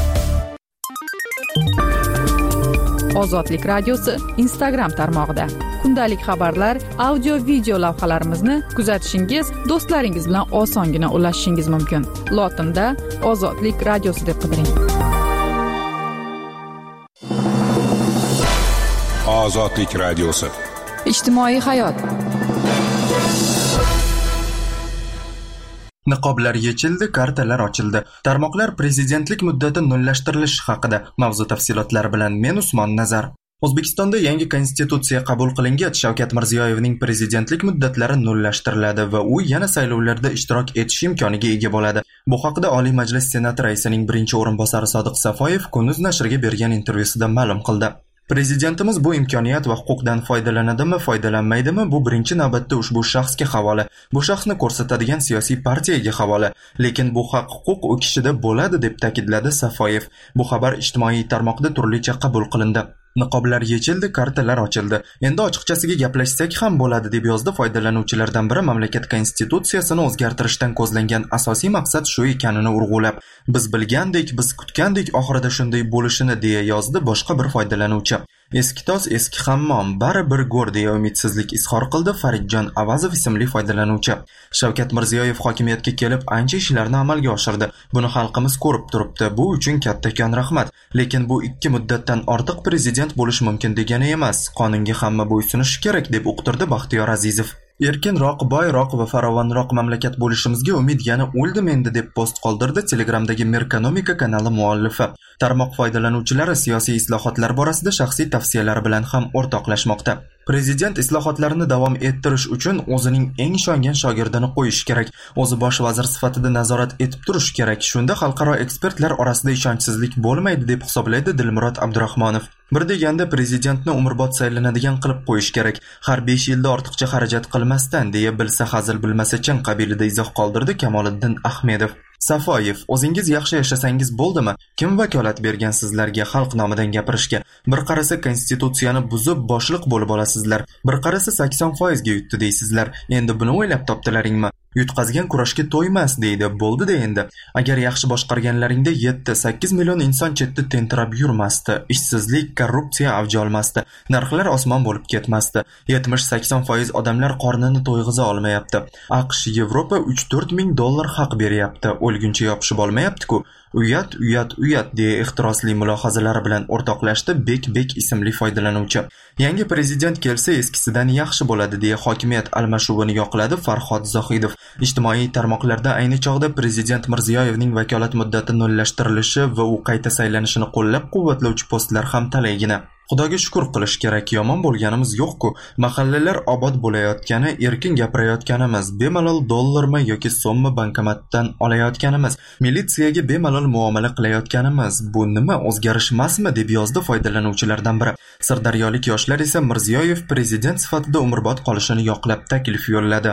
Ozodlik radiosi Instagram tarmog'ida kundalik xabarlar, audio video lavhalarimizni kuzatishingiz, do'stlaringiz bilan osongina ulashishingiz mumkin. Lotinda Ozodlik radiosi deb qidiring. Ozodlik radiosi. Ijtimoiy hayot. Niqoblar yechildi, kartalar ochildi. Tarmoqlar prezidentlik muddati nullashtirilishi haqida mavzu tafsilotlari bilan men Usmon Nazar. O'zbekistonda yangi konstitutsiya qabul qilingach, Shavkat Mirziyoyevning prezidentlik muddatlari nullashtiriladi va u yana saylovlarda ishtirok etish imkoniga ega bo'ladi. Bu haqida Oliy Majlis Senati raisining birinchi o'rinbosari Sodiq Safoyev Kunuz nashriga bergan intervyusida ma'lum qildi. Prezidentimiz bu imkoniyat va huquqdan foydalanadimi, foydalanmaydimi, bu birinchi navbatda ushbu shaxsga havola. Bu shaxsni ko'rsatadigan siyosiy partiyaga havola. Lekin bu haq huquq u kishida bo'ladi deb ta'kidladi Safoyev. Bu xabar ijtimoiy tarmoqda turlicha qabul qilindi. Niqoblar yechildi, kartalar ochildi. Endi ochiqchasiga gaplashsak ham bo'ladi deb yozdi foydalanuvchilardan biri mamlakat konstitutsiyasini o'zgartirishdan ko'zlangan asosiy maqsad shu ekanini urg'ulab. Biz bilgandek, biz kutgandek oxirida shunday bo'lishini deya yozdi boshqa bir foydalanuvchi. Eski tos, eski hammom, bari bir go'r deya umidsizlik izhor qildi Faridjon Avazov ismli foydalanuvchi. Shavkat Mirziyoyev hokimiyatga kelib ancha ishlarni amalga oshirdi. Buni xalqimiz ko'rib turibdi. Bu uchun kattakon rahmat. Lekin bu ikki muddatdan ortiq prezident bo'lish mumkin degani emas. Qonunga hamma bo'ysunishi kerak deb uqtirdi Baxtiyor Azizov. Erkinroq, boyroq va farovonroq mamlakat bo'lishimizga umid yana o'ldi endi deb post qoldirdi Telegramdagi Merkonomika kanali muallifi. Tarmoq foydalanuvchilari siyosiy islohotlar borasida shaxsiy tavsiyalari bilan ham o'rtoqlashmoqda. Prezident islohotlarini davom ettirish uchun o'zining eng ishongan shogirdini qo'yish kerak. O'zi bosh vazir sifatida nazorat etib turish kerak. Shunda xalqaro ekspertlar orasida ishonchsizlik bo'lmaydi deb hisoblaydi Dilmurod Abdurahmonov. Bir deganda prezidentni umrbod saylanadigan qilib qo'yish kerak. Har besh yilda ortiqcha xarajat qilmasdan deya bilsa hazil bilmasa chin qabilida izoh qoldirdi Kamoliddin Ahmedov. Safoyev, o'zingiz yaxshi yashasangiz bo'ldimi? Kim vakolat bergan sizlarga xalq nomidan gapirishga? Bir qarasa konstitutsiyani buzib boshliq bo'lib olasizlar. Bir qarasa sakson foiz ga yutdi deysizlar. Endi buni o'ylab topdilaringmi? Yutqazgan kurashga to'ymas deydi. Bo'ldi-da endi. Agar yaxshi boshqarganlaringda yetti sakkiz million inson chetda tentirab yurmasdi. Ishsizlik, korrupsiya avj olmasdi. Narxlar osmon bo'lib ketmasdi. yetmish sakson foiz odamlar qornini to'yg'iza olmayapti. AQSh, Yevropa uch to'rt ming dollar haq beryapti. O'lguncha yopishib olmayapti-ku. Uyat, uyat, uyat deya ehtirosli mulohazalari bilan o'rtoqlashdi Bek Bek ismli foydalanuvchi. Yangi prezident kelsa eskisidan yaxshi bo'ladi deya hokimiyat almashuvini yoqladi Farhod Zohidov. Ijtimoiy tarmoqlarda ayni chog'da prezident Mirziyoyevning vakolat muddati nullashtirilishi va u qayta saylanishini qo'llab-quvvatlovchi postlar ham talaygina. Xudoga shukr qilish kerak, yomon bo'lganimiz yo'q-ku. Mahallalar obod bo'layotgani, erkin gapirayotganimiz, bemalol dollarmi yoki so'mmi bankomatdan olayotganimiz, militsiyaga bemalol muomala qilayotganimiz, bu nima o'zgarish emasmi deb yozdi foydalanuvchilardan biri. Sirdaryolik yoshlar esa Mirziyoyev prezident sifatida umrbod qolishini yoqlab taklif yo'lladi.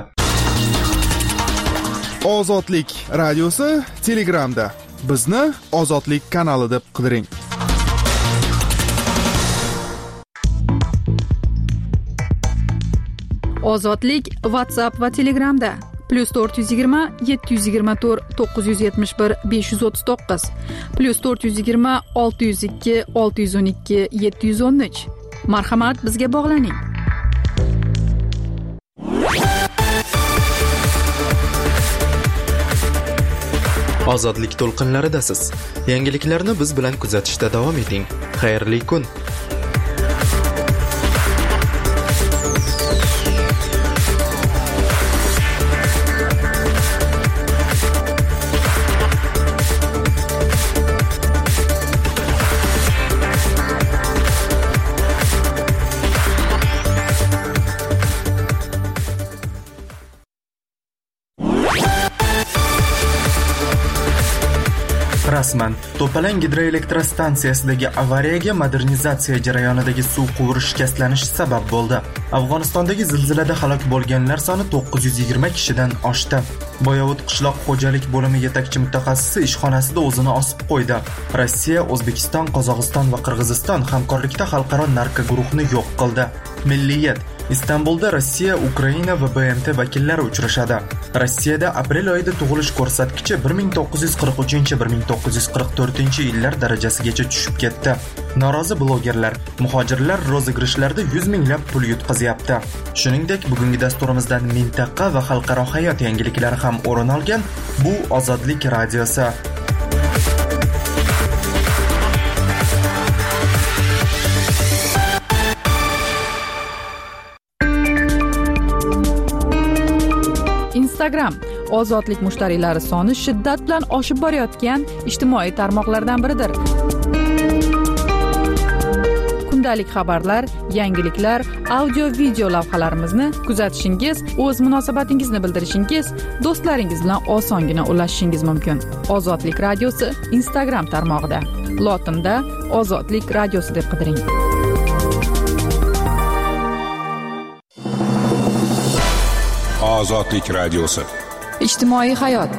Ozodlik radiosi Telegramda. Bizni Ozodlik kanali deb qidiring. Ozodlik WhatsApp va Telegramda plus to'rt yuz yigirma yetti yuz yigirma to'rt to'qqiz yuz yetmish bir besh yuz o'ttiz to'qqiz plus to'rt yuz yigirma olti yuz ikki olti yuz o'n ikki yetti yuz o'n uch. Marhamat, bizga bog'laning. Ozodlik to'lqinlaridasiz. Yangiliklarni biz bilan kuzatishda davom eting. Xayrli kun. Rasman To'palang gidroelektrostansiyasidagi avariyaga modernizatsiya jarayonidagi suv quvuri shikastlanishi sabab bo'ldi. Afg'onistondagi zilzilada halok bo'lganlar soni to'qqiz yuz yigirma kishidan oshdi. Boyovut qishloq xo'jalik bo'limi yetakchi mutaxassisi ishxonasida o'zini osib qo'ydi. Rossiya, O'zbekiston, Qozog'iston va Qirg'iziston hamkorlikda xalqaro narko guruhini yo'q qildi. Milliyat Istanbulda Rossiya, Ukraina va B M T vakillari uchrashadi. Rossiyada aprel oyida tug'ilish ko'rsatkichi bir ming to'qqiz yuz qirq uchinchi - bir ming to'qqiz yuz qirq to'rtinchi yillar darajasigacha tushib ketdi. Norozi blogerlar muhojirlar rozыгрышlarda yuz minglab pul yutqazyapti. Shuningdek, bugungi dasturimizdan mintaqa va xalqaro hayot yangiliklari ham o'rin olgan. Bu Ozodlik radiosi. Instagram ozodlik mushtariylari soni shiddat bilan oshib borayotgan ijtimoiy tarmoqlardan biridir. Kundalik xabarlar, yangiliklar, audio video lavhalarimizni kuzatishingiz, o'z munosabatingizni bildirishingiz, do'stlaringiz bilan osongina ulashishingiz mumkin. Ozodlik radiosi Instagram tarmog'ida. Lotinda Ozodlik radiosi deb qidiring. Ozodlik radiosi. Ijtimoiy hayot.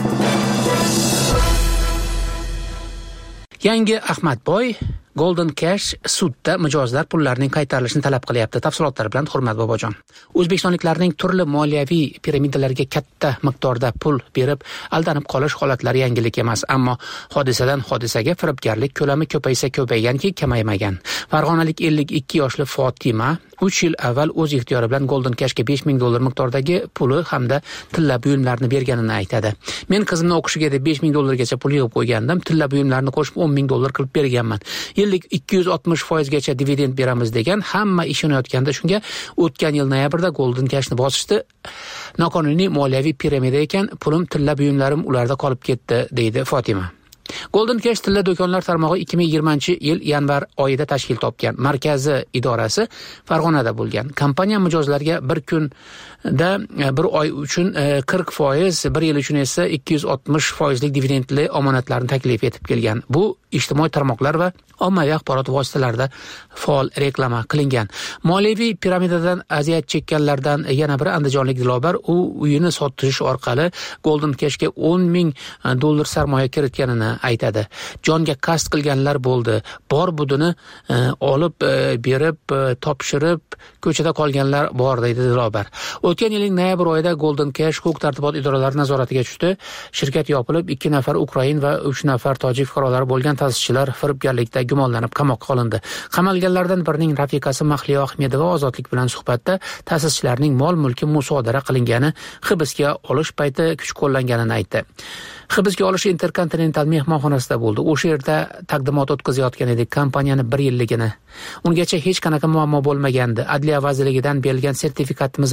Yangi Ahmadboy Golden Cash sudda mijozlar pullarining qaytarilishini talab qilyapti. Tafsilotlari bilan Hurmat Bobojon. O'zbekistonliklarning turli moliyaviy piramidalarga katta miqdorda pul berib aldanib qolish holatlari yangilik emas, ammo hodisadan hodisaga firibgarlik ko'lami ko'paysa ko'payganki kamaymagan. Farg'onalik ellik ikki yoshli Fotima uch yil avval o'z ixtiyori bilan Golden Cashga besh ming dollar miqdordagi puli hamda tilla buyumlarni berganini aytadi. Men qizimni o'qishiga deb besh ming dollargacha pul yig'ib qo'ygandim, tilla buyumlarni qo'shib o'n ming dollar qilib berganman. Yillik ikki yuz oltmish foiz gacha dividend beramiz degan, hamma ishonayotganda shunga o'tgan yil noyabrda Golden Cashni bosishdi. Noqonuniy moliyaviy piramida ekan, pulim, tilla buyumlarim ularda qolib ketdi, deydi Fotima. Golden Cash tilla do'konlar tarmog'i ikki ming yigirmanchi yil yanvar oyida tashkil topgan. Markazi idorasi Farg'onada bo'lgan. Kompaniya mijozlarga bir kunda bir oy uchun qirq foiz, bir yil uchun esa ikki yuz oltmish foizlik dividendli omonatlarni taklif etib kelgan. Bu ijtimoiy tarmoqlar va ommaviy axborot vositalarida faol reklama qilingan. Moliyaviy piramidadan aziyat chekkanlardan yana biri andijonlik Dilobar, u uyini sotish orqali Golden Cashga o'n ming dollar sarmoya kiritganini aytadi. Jonga qasd qilganlar bo'ldi. Bor budini e, olib e, berib, e, topshirib, ko'chada qolganlar bor, deydi Dilobar. O'tgan yilning noyabr oyida Golden Cash huquq tartibot idoralari nazoratiga tushdi. Shirkat yopilib, ikki nafar Ukrain va uch nafar tojik fuqarolari bo'lgan ta'sischilar firibgarlikda gumonlanib qamoqqa olindi. Qamalganlardan birining rafiqasi Mahliyo Ahmedova Ozodlik bilan suhbatda ta'sischilarning mol-mulki musodara qilingani, hibsga olish payti kuch qo'llanganini aytdi. Hibsga olish Intercontinental mehmonxonasida bo'ldi. O'sha yerda taqdimot o'tkazayotgan edik kompaniyani bir yilligini. Ungacha hech qanaqa muammo bo'lmagandi. Adliya vazirligidan berilgan sertifikatimiz ham bor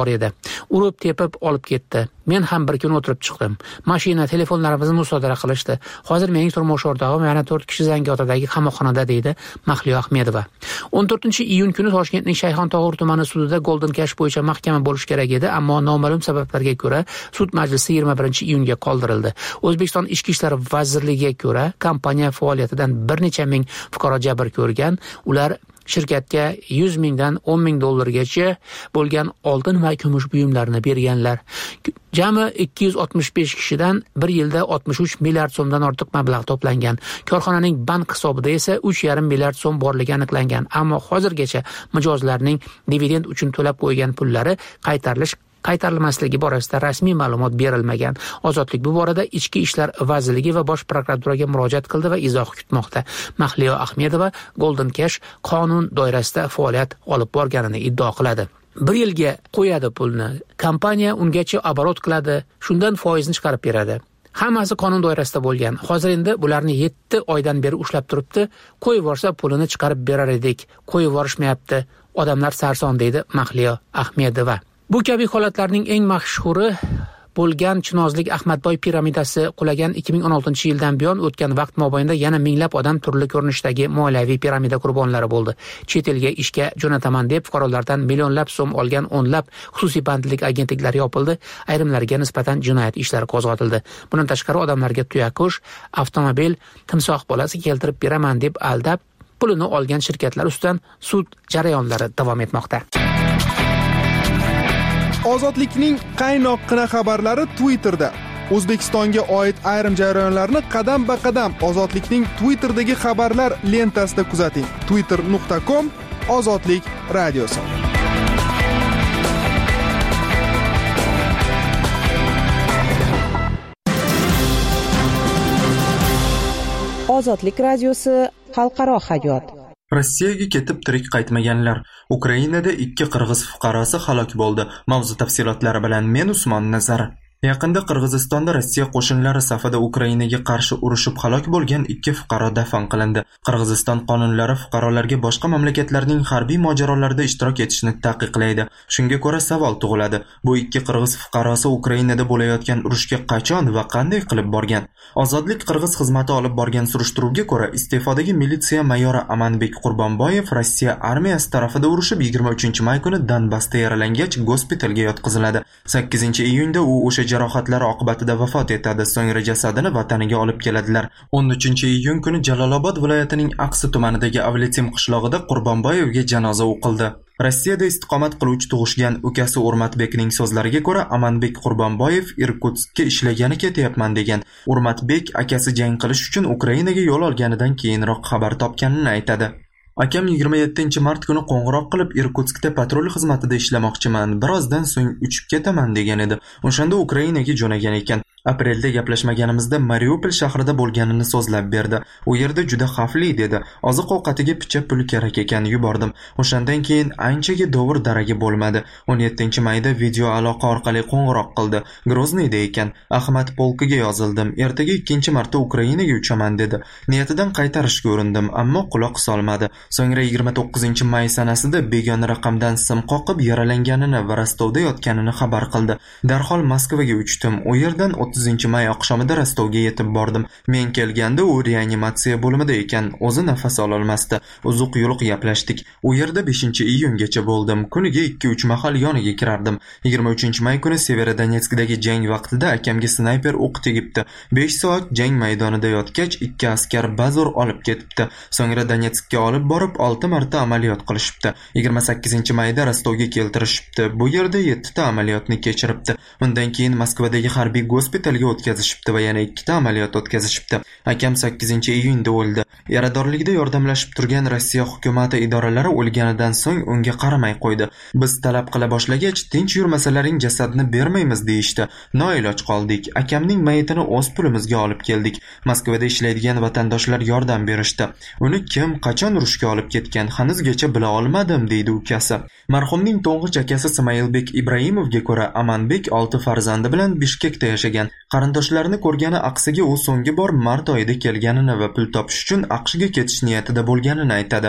bor edi. Urib tepib olib ketdi. Men ham bir kun o'tirib chiqdim. Mashina, telefonlarimizni musodara qilishdi. Hozir mening turmush o'rtog'im yana to'rt kishi Zangiotadagi qamoqxonada, deydi Mahliyo Ahmedova. o'n to'rtinchi iyun kuni Toshkentning Shayxontohur tumani sudida Golden Cash bo'yicha mahkama bo'lish kerak edi, ammo noma'lum sabablarga ko'ra sud majlisi yigirma birinchi iyunga qoldirildi. O'zbekiston Ichki ishlar vazirligiga ko'ra, kompaniya faoliyatidan bir necha ming fuqaro jabr ko'rgan. Ular shirkatga yuz mingdan o'n ming dollargacha bo'lgan oltin va kumush buyumlarni berganlar. Jami ikki yuz oltmish besh kishidan bir yilda oltmish uch milliard so'mdan ortiq mablag' to'plangan. Korxonaning bank hisobida esa uch yarim milliard so'm borligi aniqlangan, ammo hozirgacha mijozlarning dividend uchun to'lab qo'ygan pullari qaytarilish qaytarilmasligi borasida rasmiy ma'lumot berilmagan. Ozodlik bu borada Ichki ishlar vazirligi va Bosh prokuraturaga murojaat qildi va izoh kutmoqda. Mahliyo Ahmedova Golden Cash qonun doirasida faoliyat olib borganini iddao qiladi. Bir yilga qo'yadi pulni. Kompaniya ungacha oborot qiladi, shundan foizni chiqarib beradi. Hammasi qonun doirasida bo'lgan. Hozir endi bularni yetti oydan beri ushlab turibdi. Qo'yib yuborsa pulini chiqarib berar edik. Qo'yib yuborishmayapti. Odamlar sarson, deydi Mahliyo Ahmedova. Bu kabi holatlarning eng mashhuri bo'lgan Chinozlik Ahmadboy piramidasi qulagan ikki ming o'n oltinchi yildan buyon o'tgan vaqt mobaynida yana minglab odam turli ko'rinishdagi moliyaviy piramida qurbonlari bo'ldi. Chet elga ishga jo'nataman deb fuqarolardan millionlab so'm olgan o'nlab xususiy bandlik agentliklari yopildi, ayrimlariga nisbatan jinoyat ishlari qo'zg'atildi. Bundan tashqari odamlarga tuyaqush, avtomobil, timsoh bolasi keltirib beraman deb aldab, pulini olgan shirkatlar ustidan sud jarayonlari davom etmoqda. Ozodlikning qaynoqqina xabarlari Twitterda. O'zbekistonga oid ayrim jarayonlarni qadam-ba-qadam Ozodlikning Twitterdagi xabarlar lentasida kuzating. twitter nuqta com Ozodlik radiosi. Ozodlik radiosi xalqaro hayot. Rossiyaga ketib tirik qaytmaganlar. Ukrainada ikki qirg'iz fuqarosi halok bo'ldi. Mavzu tafsilotlari bilan men Usmon Nazar. Yaqinda Qirg'izistonda Rossiya qo'shinlari safida Ukrainaga qarshi urushib halok bo'lgan ikki fuqaro dafn qilindi. Qirg'iziston qonunlari fuqarolarga boshqa mamlakatlarning harbiy mojarolarida ishtirok etishni taqiqlaydi. Shunga ko'ra savol tug'iladi. Bu ikki qirg'iz fuqarosi Ukrainada bo'layotgan urushga qachon va qanday qilib borgan? Ozodlik Qirg'iz xizmati olib borgan surishtiruvga ko'ra, iste'fodagi militsiya mayori Amanbek Qurbonboyev Rossiya armiyasi tarafida urushib yigirma uchinchi may kuni Donbassda yaralangach gospitalga yotqiziladi. sakkizinchi iyunda u o'sha jarohatlari oqibatida vafot etadi. So'ngra jasadini vataniga olib keladilar. o'n uchinchi iyun kuni Jalolobod viloyatining Aqsi tumanidagi Avletim qishlog'ida Qurbonboyevga janoza o'qildi. Rossiyada istiqomat qiluvchi tug'ishgan ukasi Urmatbekning so'zlariga ko'ra, Amanbek Qurbonboyev Irkutskka ishlagani ketyapman degan. Urmatbek akasi jang qilish uchun Ukrainaga yo'l olganidan keyinroq xabar topganini aytadi. Akam yigirma yettinchi mart kuni qo'ng'iroq qilib Irkutskda patrul xizmatida ishlamoqchiman, birozdan so'ng uchib ketaman degan edi. O'shanda Ukrainaga jo'nagan ekan. Aprelda gaplashmaganimizda Mariupol shahrida bo'lganini so'zlab berdi. U yerda juda xavfli dedi. Oziq-ovqatiga picha pul kerak ekan, yubordim. O'shandan keyin anchaga dovur daragi bo'lmadi. o'n yettinchi mayda video aloqa orqali qo'ng'iroq qildi. Grozniyda ekan. Ahmad polkiga yozildim. Ertaga ikkinchi marta Ukrainaga uchaman dedi. Niyatidan qaytarishga urindim, ammo quloq solmadi. So'ngra yigirma to'qqizinchi may sanasida begona raqamdan sim qoqib yaralanganini va Rostovda yotganini xabar qildi. Darhol Moskvaga uchdim. U yerdan o'ttizinchi may oqshomida Rostovga yetib bordim. Men kelganda u reanimatsiya bo'limida ekan, o'zi nafas ola olmasdi. Uzuq yo'liq gaplashdik. U yerda beshinchi iyungacha bo'ldim. Kuniga ikki uch mahal yoniga kirardim. yigirma uchinchi may kuni Severodonetskdagi jang vaqtida akamga snayper o'q tegibdi. besh soat jang maydonida yotgach, ikki askar bazur olib ketibdi. So'ngra Donetskka olib borib olti marta amaliyot qilishibdi. yigirma sakkizinchi mayda Rostovga keltirishibdi. Bu yerda yetti ta amaliyotni kechiribdi. Undan keyin Moskvadagi harbiy gospitalga o'tkazishibdi va yana ikkita amaliyot o'tkazishibdi. Akam sakkizinchi iyunda o'ldi. Yaradorlikda yordamlashib turgan Rossiya hukumati idoralari o'lganidan so'ng unga qaramay qo'ydi. Biz talab qila boshlagach, tinch yurmasalaring jasadni bermaymiz deyishdi. Noiloj qoldik. Akamning mayitini o'z pulimizga olib keldik. Moskvada ishlaydigan vatandoshlar yordam berishdi. Uni kim, qachon urushga olib ketgan hanuzgacha bila olmadim, deydi ukasi. Marhumning to'ng'ich akasi Smailbek Ibrahimovga ko'ra, Amanbek olti farzandi bilan Bishkekda yashagan. Qarindoshlarini ko'rgani Aqsiga u so'nggi bor mart oyida kelganini va pul topish uchun AQShga ketish niyatida bo'lganini aytadi.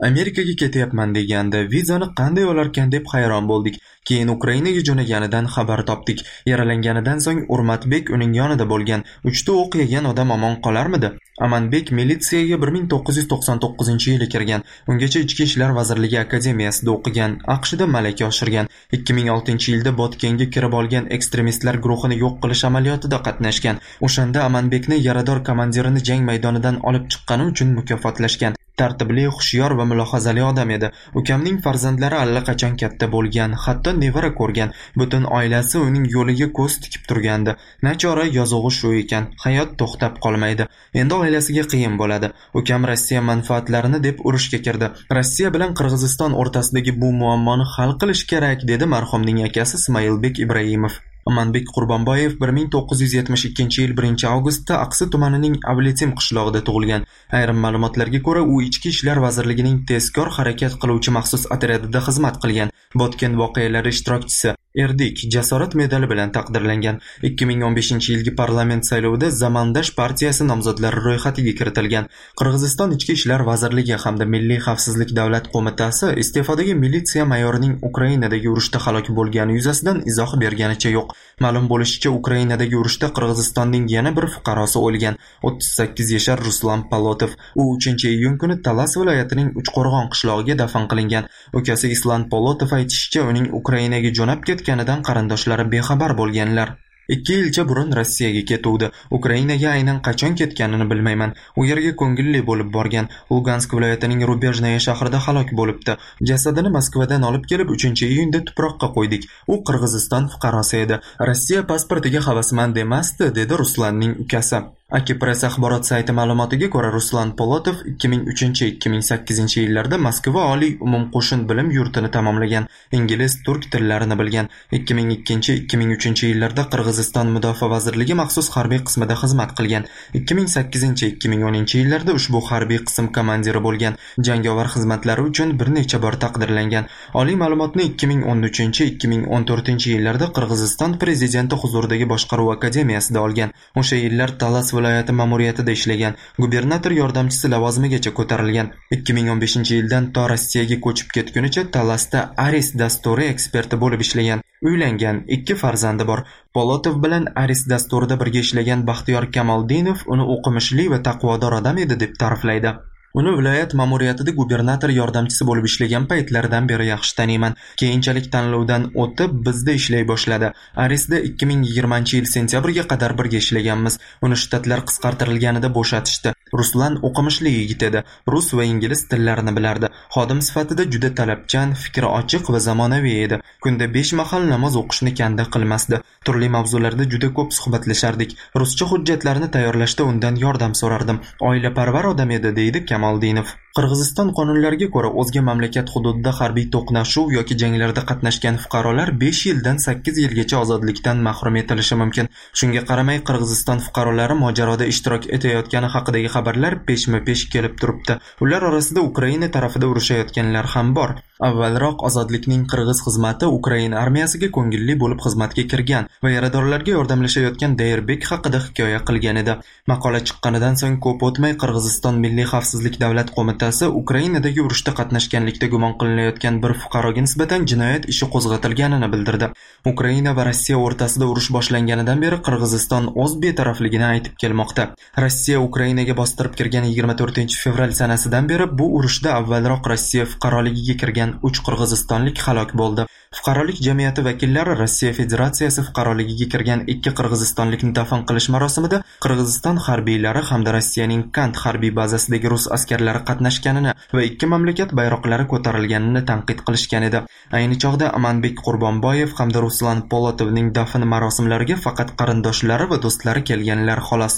Amerikaga ketyapman deganda vizani qanday olarkan deb hayron bo'ldik. Keyin Ukrainaga jo'naganidan xabar topdik. Yaralanganidan so'ng Urmatbek uning yonida bo'lgan. Uchta o'q yegan odam omon qolarmidi? Amanbek militsiyaga bir ming to'qqiz yuz to'qson to'qqizinchi yili kirgan. Ungacha Ichki ishlar vazirligi akademiyasida o'qigan, AQShda malaka oshirgan. ikki ming oltinchi yilda Botkenga kirib olgan ekstremistlar guruhini yo'q qilish amaliyotida qatnashgan. O'shanda Amanbekni yarador komandirini jang maydonidan olib chiqqani uchun mukofotlashgan. Tartibli, xushyor va mulohazali odam edi. Ukamning farzandlari allaqachon katta bo'lgan, hatto nevara ko'rgan. Butun oilasi uning yo'liga ko'z tikib turgandi. Nachora yozug'i shu ekan, hayot to'xtab qolmaydi. Endi oilasiga qiyin bo'ladi. Ukam Rossiya manfaatlarini deb urushga kirdi. Rossiya bilan Qirg'iziston o'rtasidagi bu muammoni hal qilish kerak, dedi marhumning akasi Ismoilbek Ibrahimov. Amanbek Qurbonboyev bir ming to'qqiz yuz yetmish ikkinchi yil birinchi avgustda Aqsi tumanining Abletim qishlog'ida tug'ilgan. Ayrim ma'lumotlarga ko'ra, u Ichki ishlar vazirligining tezkor harakat qiluvchi maxsus otryadida xizmat qilgan. Botken voqealari ishtirokchisi. Erdik jasorat medali bilan taqdirlangan. ikki ming o'n beshinchi yilgi parlament saylovida Zamandash partiyasi nomzodlari ro'yxatiga kiritilgan. Qirg'iziston Ichki ishlar vazirligi hamda Milliy xavfsizlik davlat qo'mitasi iste'fodagi militsiya mayorining Ukrainadagi urushda halok bo'lgani yuzasidan izoh berganicha yo'q. Ma'lum bo'lishicha, Ukrainadagi urushda Qirg'izistonning yana bir fuqarosi o'lgan. o'ttiz sakkiz yashar Ruslan Polotov. U uchinchi iyun kuni Talas viloyatining Uchqo'rg'on qishlog'iga dafn qilingan. Ukasi Islan Polotov aytishicha, uning Ukrainaga jo'nab ketganidan qarindoshlari bexabar bo'lganlar. ikki yilcha burun Rossiyaga ketuvdi. Ukrainaga aynan qachon ketganini bilmayman. U yerga ko'ngilli bo'lib borgan. Lugansk viloyatining Rubejnaya shahrida halok bo'libdi. Jasadini Moskvadan olib kelib uchinchi iyunda tuproqqa qo'ydik. U Qirg'iziston fuqarosi edi. Rossiya pasportiga havasmand emasdi, dedi Ruslanning ukasi. Akipress axborot sayti ma'lumotiga ko'ra, Ruslan Polotov ikki ming uchinchi ikki ming sakkizinchi yillarda Moskva oliy umumqo'shin bilim yurtini tamomlagan. Ingliz, turk tillarini bilgan. ikki ming ikkinchi ikki ming uchinchi yillarda Qirg'iziston mudofaa vazirligi maxsus harbiy qismida xizmat qilgan. ikki ming sakkizinchi ikki ming o'ninchi yillarda ushbu harbiy qism komandiri bo'lgan. Jangovar xizmatlari uchun bir necha bor taqdirlangan. Oliy ma'lumotni ikki ming o'n uchinchi ikki ming o'n to'rtinchi yillarda Qirg'iziston prezidenti huzuridagi boshqaruv akademiyasida olgan. O'sha yillar Talas viloyati ma'muriyatida ishlagan. Gubernator yordamchisi lavozimigacha ko'tarilgan. ikki ming o'n beshinchi yildan to Rossiyaga ko'chib ketgunicha Talasda Aris dasturi eksperti bo'lib ishlagan. Uylangan, ikki farzandi bor. Polotov bilan Aris dasturida birga ishlagan Baxtiyor Kamoldinov uni o'qimishli va taqvodor odam edi deb ta'riflaydi. Uni viloyat ma'muriyatida gubernator yordamchisi bo'lib ishlagan paytlaridan beri yaxshi taniyman. Keyinchalik tanlovdan o'tib bizda ishlay boshladi. Arisda ikki ming yigirmanchi yil sentyabrga qadar birga ishlaganmiz. Uni shtatlar qisqartirilganida bo'shatishdi. Ruslan o'qimishli yigit edi. Rus va ingliz tillarini bilardi. Xodim sifatida juda talabchan, fikri ochiq va zamonaviy edi. Kunda besh mahal namoz o'qishni kanda qilmasdi. Turli mavzularda juda ko'p suhbatlashardik. Ruscha hujjatlarni tayyorlashda undan yordam so'rardim. Oilaparvar odam edi, deydi Kamoldinov. Qirg'iziston qonunlariga ko'ra, o'zga mamlakat hududida harbiy to'qnashuv yoki janglarda qatnashgan fuqarolar besh yildan sakkiz yilgacha ozodlikdan mahrum etilishi mumkin. Shunga qaramay, Qirg'iziston fuqarolari mojaroda ishtirok etayotgani haqidagi xabarlar peshma-pesh kelib turibdi. Ular orasida Ukraina tarafida urushayotganlar ham bor. Avvalroq ozodlikning qirg'iz xizmati Ukraina armiyasiga ko'ngilli bo'lib xizmatga kirgan va yaradorlarga yordamlashayotgan Dayrbek haqida hikoya qilgan edi. Maqola chiqqanidan so'ng ko'p o'tmay Qirg'iziston Milliy xavfsizlik davlat qo'mitasi Ukrainadagi urushda qatnashganlikda gumon qilinayotgan bir fuqaroga nisbatan jinoyat ishi qo'zg'atilganini bildirdi. Ukraina va Rossiya o'rtasida urush boshlanganidan beri Qirg'iziston o'z betarafligini aytib kelmoqda. Rossiya Ukrainaga bostirib kirgan yigirma to'rtinchi fevral sanasidan beri bu urushda avvalroq Rossiya fuqaroligiga kirgan uch qirg'izistonlik halok bo'ldi. Fuqarolik jamiyati vakillari Rossiya Federatsiyasi fuqaroligiga kirgan ikki qirg'izistonlikni dafn qilish marosimida Qirg'iziston harbiylari hamda Rossiyaning Kant harbiy bazasidagi rus askarlari qatnashganini va ikki mamlakat bayroqlari ko'tarilganini tanqid qilishgan edi. Ayni chog'da Amanbek Qurbonboyev hamda Ruslan Polotovning dafn marosimlariga faqat qarindoshlari va do'stlari kelganlar xolos.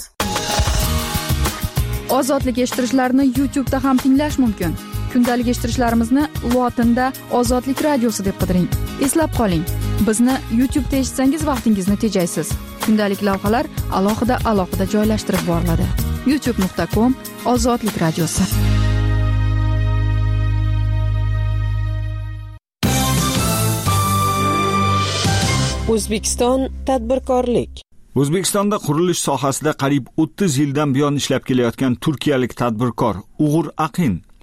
Ozodlik eshittirishlarni YouTube da ham tinglash mumkin. Kundalik eshittirishlarimizni lotinda Ozodlik radiosi deb qidiring. Eslab qoling, bizni YouTube da eshitsangiz vaqtingizni tejaysiz. Kundalik lavhalar alohida alohida joylashtirib boriladi. youtube nuqta com Ozodlik radiosi. O'zbekiston tadbirkorlik. O'zbekistonda qurilish sohasida qariyb o'ttiz yildan buyon ishlab kelayotgan turkiyalik tadbirkor Uğur Aqin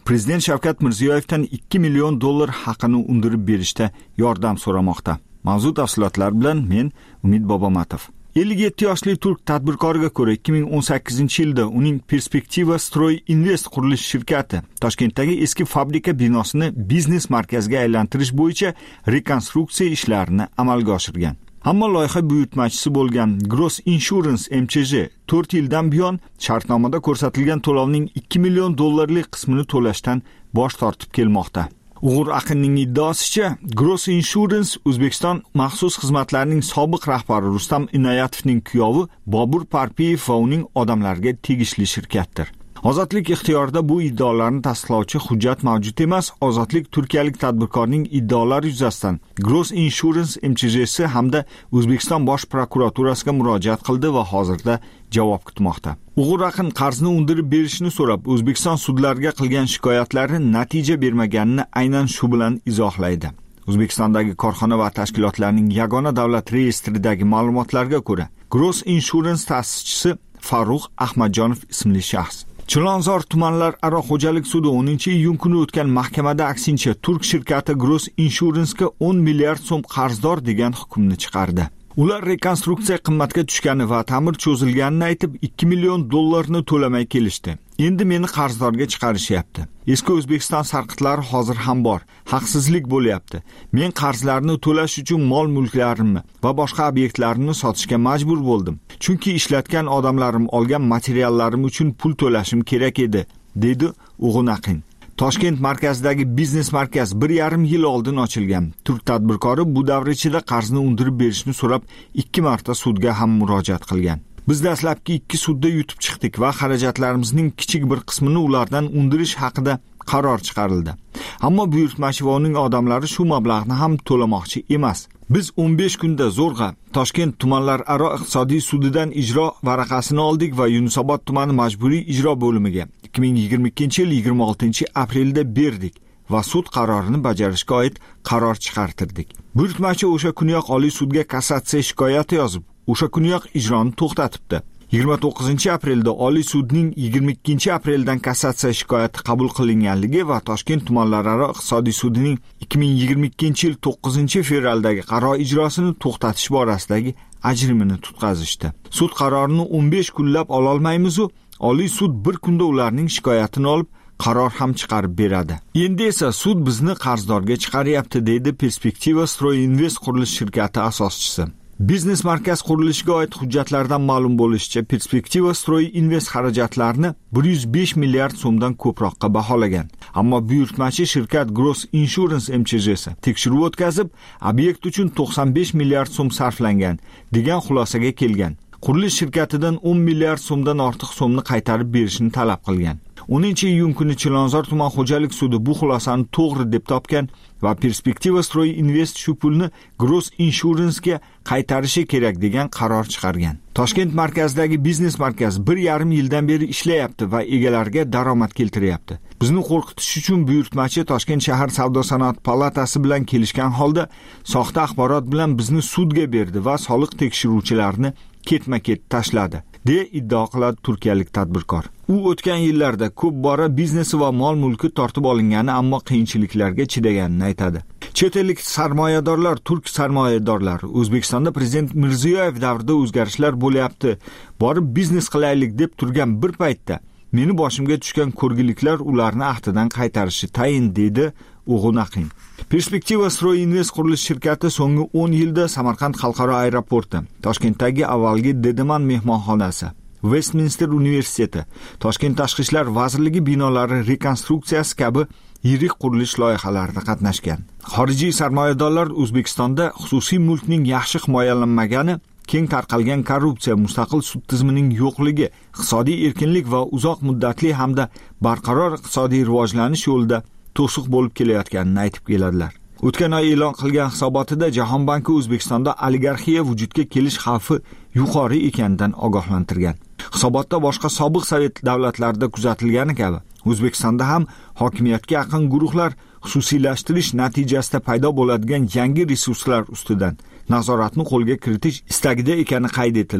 Prezident Shavkat Mirziyoyevdan ikki million dollar haqini undirib berishda yordam so'ramoqda. Mavzu tafsilotlar bilan men Umid Bobomatov. ellik yetti yoshli turk tadbirkoriga ko'ra ikki ming o'n sakkizinchi yilda uning Perspektiva Stroy Invest qurilish shirkati Toshkentdagi eski fabrika binosini biznes markaziga aylantirish bo'yicha rekonstruksiya ishlarini amalga oshirgan. Ammo loyiha buyurtmachisi bo'lgan Gross Insurance M Ch J to'rt yildan buyon shartnomada ko'rsatilgan to'lovning ikki million dollarlik qismini to'lashdan bosh tortib kelmoqda. Uğur Aqinning iddaosicha, Gross Insurance O'zbekiston maxsus xizmatlarining sobiq rahbari Rustam Inoyatovning kuyovi Bobur Parpiyev va uning odamlariga tegishli shirkatdir. Ozodlik ixtiyorida bu iddaolarni tasdiqlovchi hujjat mavjud emas. Ozodlik turkiyalik tadbirkorning iddaolari yuzasidan Gross Insurance M Ch J'si hamda O'zbekiston bosh prokuraturasiga murojaat qildi va hozirda javob kutmoqda. Uğur Aqin qarzni undirib berishni so'rab, O'zbekiston sudlariga qilgan shikoyatlari natija bermaganini aynan shu bilan izohlaydi. O'zbekistondagi korxona va tashkilotlarning yagona davlat reyestridagi ma'lumotlarga ko'ra, Gross Insurance ta'sischisi Farruh Ahmadjonov ismli shaxs Chilonzor tumanlararo xo'jalik sudi o'ninchi iyun kuni o'tgan mahkamada aksincha turk shirkati Gross Insurance'ga o'n milliard so'm qarzdor degan hukmni chiqardi. Ular rekonstruksiya qimmatga tushgani va ta'mir cho'zilganini aytib ikki million dollarni to'lamay kelishdi. Endi meni qarzdorga chiqarishyapti. Eski O'zbekiston sarqitlari hozir ham bor. Haqsizlik bo'lyapti. Men qarzlarni to'lash uchun mol-mulklarimni va boshqa obyektlarimni sotishga majbur bo'ldim. Chunki ishlatgan odamlarim olgan materiallarim uchun pul to'lashim kerak edi, dedi Uğur Aqin. Toshkent markazidagi biznes markaz bir yarim yil oldin ochilgan. Turk tadbirkori bu davr ichida qarzni undirib berishni so'rab ikki marta sudga ham murojaat qilgan. Biz dastlabki ikki sudda yutib chiqdik va xarajatlarimizning kichik bir qismini ulardan undirish haqida qaror chiqarildi. Ammo buyurtmachi va uning odamlari shu mablag'ni ham to'lamoqchi emas. Biz o'n besh kunda zo'rg'a Toshkent tumanlararo iqtisodiy sudidan ijro varaqasini oldik va Yunusobod tumani majburiy ijro bo'limiga ikki ming yigirma ikkinchi yil yigirma oltinchi aprelda berdik va sud qarorini bajarishga oid qaror chiqartirdik. Buyurtmachi o'sha kuniyoq Oliy sudga kassatsiya shikoyati yozib, o'sha kuniyoq ijroni to'xtatibdi. yigirma to'qqizinchi aprelda Oliy sudning yigirma ikkinchi apreldan kassatsiya shikoyati qabul qilinganligi va Toshkent tumanlararo iqtisodiy sudining ikki ming yigirma ikkinchi yil to'qqizinchi fevraldagi qaror ijrosini to'xtatish borasidagi ajrimini tutqazishdi. Sud qarorini o'n besh kunlab ola olmaymiz-u, Oliy sud bir kunda ularning shikoyatini olib qaror ham chiqarib beradi. Endi esa sud bizni qarzdorga chiqaryapti, deydi Perspektiva Stroy Invest qurilish shirkati asoschisi. Biznes markaz qurilishiga oid hujjatlardan ma'lum bo'lishicha, Perspektiva Stroy Invest xarajatlarini bir yuz besh milliard so'mdan ko'proqqa baholagan. Ammo buyurtmachi shirkat Gross Insurance M Ch J'si tekshiruv o'tkazib, obyekt uchun to'qson besh milliard so'm sarflangan degan xulosaga kelgan. Qurilish shirkatidan o'n milliard so'mdan ortiq so'mni qaytarib berishni talab qilgan. o'ninchi iyun kuni Chilonzor tuman xo'jalik sudi bu xulosani to'g'ri deb topgan va Perspektiva Stroy Invest shu pulni Gross Insurance'ga qaytarishi kerak degan qaror chiqargan. Toshkent markazidagi biznes markaz bir yarim yildan beri ishlayapti va egalariga daromad keltiryapti. Bizni qo'rqitish uchun buyurtmachi Toshkent shahar savdo sanoat palatasi bilan kelishgan holda soxta axborot bilan bizni sudga berdi va soliq tekshiruvchilarini ketma-ket tashladi, deya iddao qiladi turkiyalik tadbirkor. U o'tgan yillarda ko'p bora biznesi va mol-mulki tortib olingani, ammo qiyinchiliklarga chidaganini aytadi. Chet ellik sarmoyadorlar, turk sarmoyadorlari O'zbekistonda Prezident Mirziyoyev davrida o'zgarishlar bo'lyapti, borib biznes qilaylik deb turgan bir paytda meni boshimga tushgan ko'rgiliklar ularni ahdidan qaytarishi tayin, dedi Uğur Aqin. Perspektiva Stroy Invest qurilish shirkati so'nggi o'n yilda Samarqand xalqaro aeroporti, Toshkentdagi avvalgi Dedeman mehmonxonasi, Westminster universiteti, Toshkent tashqi ishlar vazirligi binolari rekonstruksiyasi kabi yirik qurilish loyihalarida qatnashgan. Xorijiy sarmoyadorlar O'zbekistonda xususiy mulkning yaxshi himoyalanmagani, keng tarqalgan korrupsiya, mustaqil sud tizimining yo'qligi, iqtisodiy erkinlik va uzoq muddatli hamda barqaror iqtisodiy rivojlanish yo'lida to'siq bo'lib kelayotganini aytib keladilar. O'tgan oy e'lon qilgan hisobotida Jahon banki O'zbekistonda oligarxiya vujudga kelish xavfi yuqori ekanidan ogohlantirgan. Hisobotda boshqa sobiq sovet davlatlarida kuzatilgani kabi O'zbekistonda ham hokimiyatga yaqin guruhlar xususiylashtirish natijasida paydo bo'ladigan yangi resurslar ustidan nazoratni qo'lga kiritish istagida ekani qayd etildi.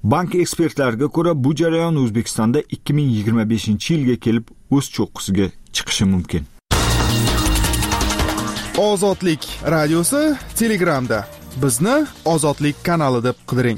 Bank ekspertlariga ko'ra, bu jarayon O'zbekistonda ikki ming yigirma beshinchi yilga kelib o'z cho'qqisiga chiqishi mumkin. Ozodlik radiosi Telegramda. Bizni Ozodlik kanali deb qidiring.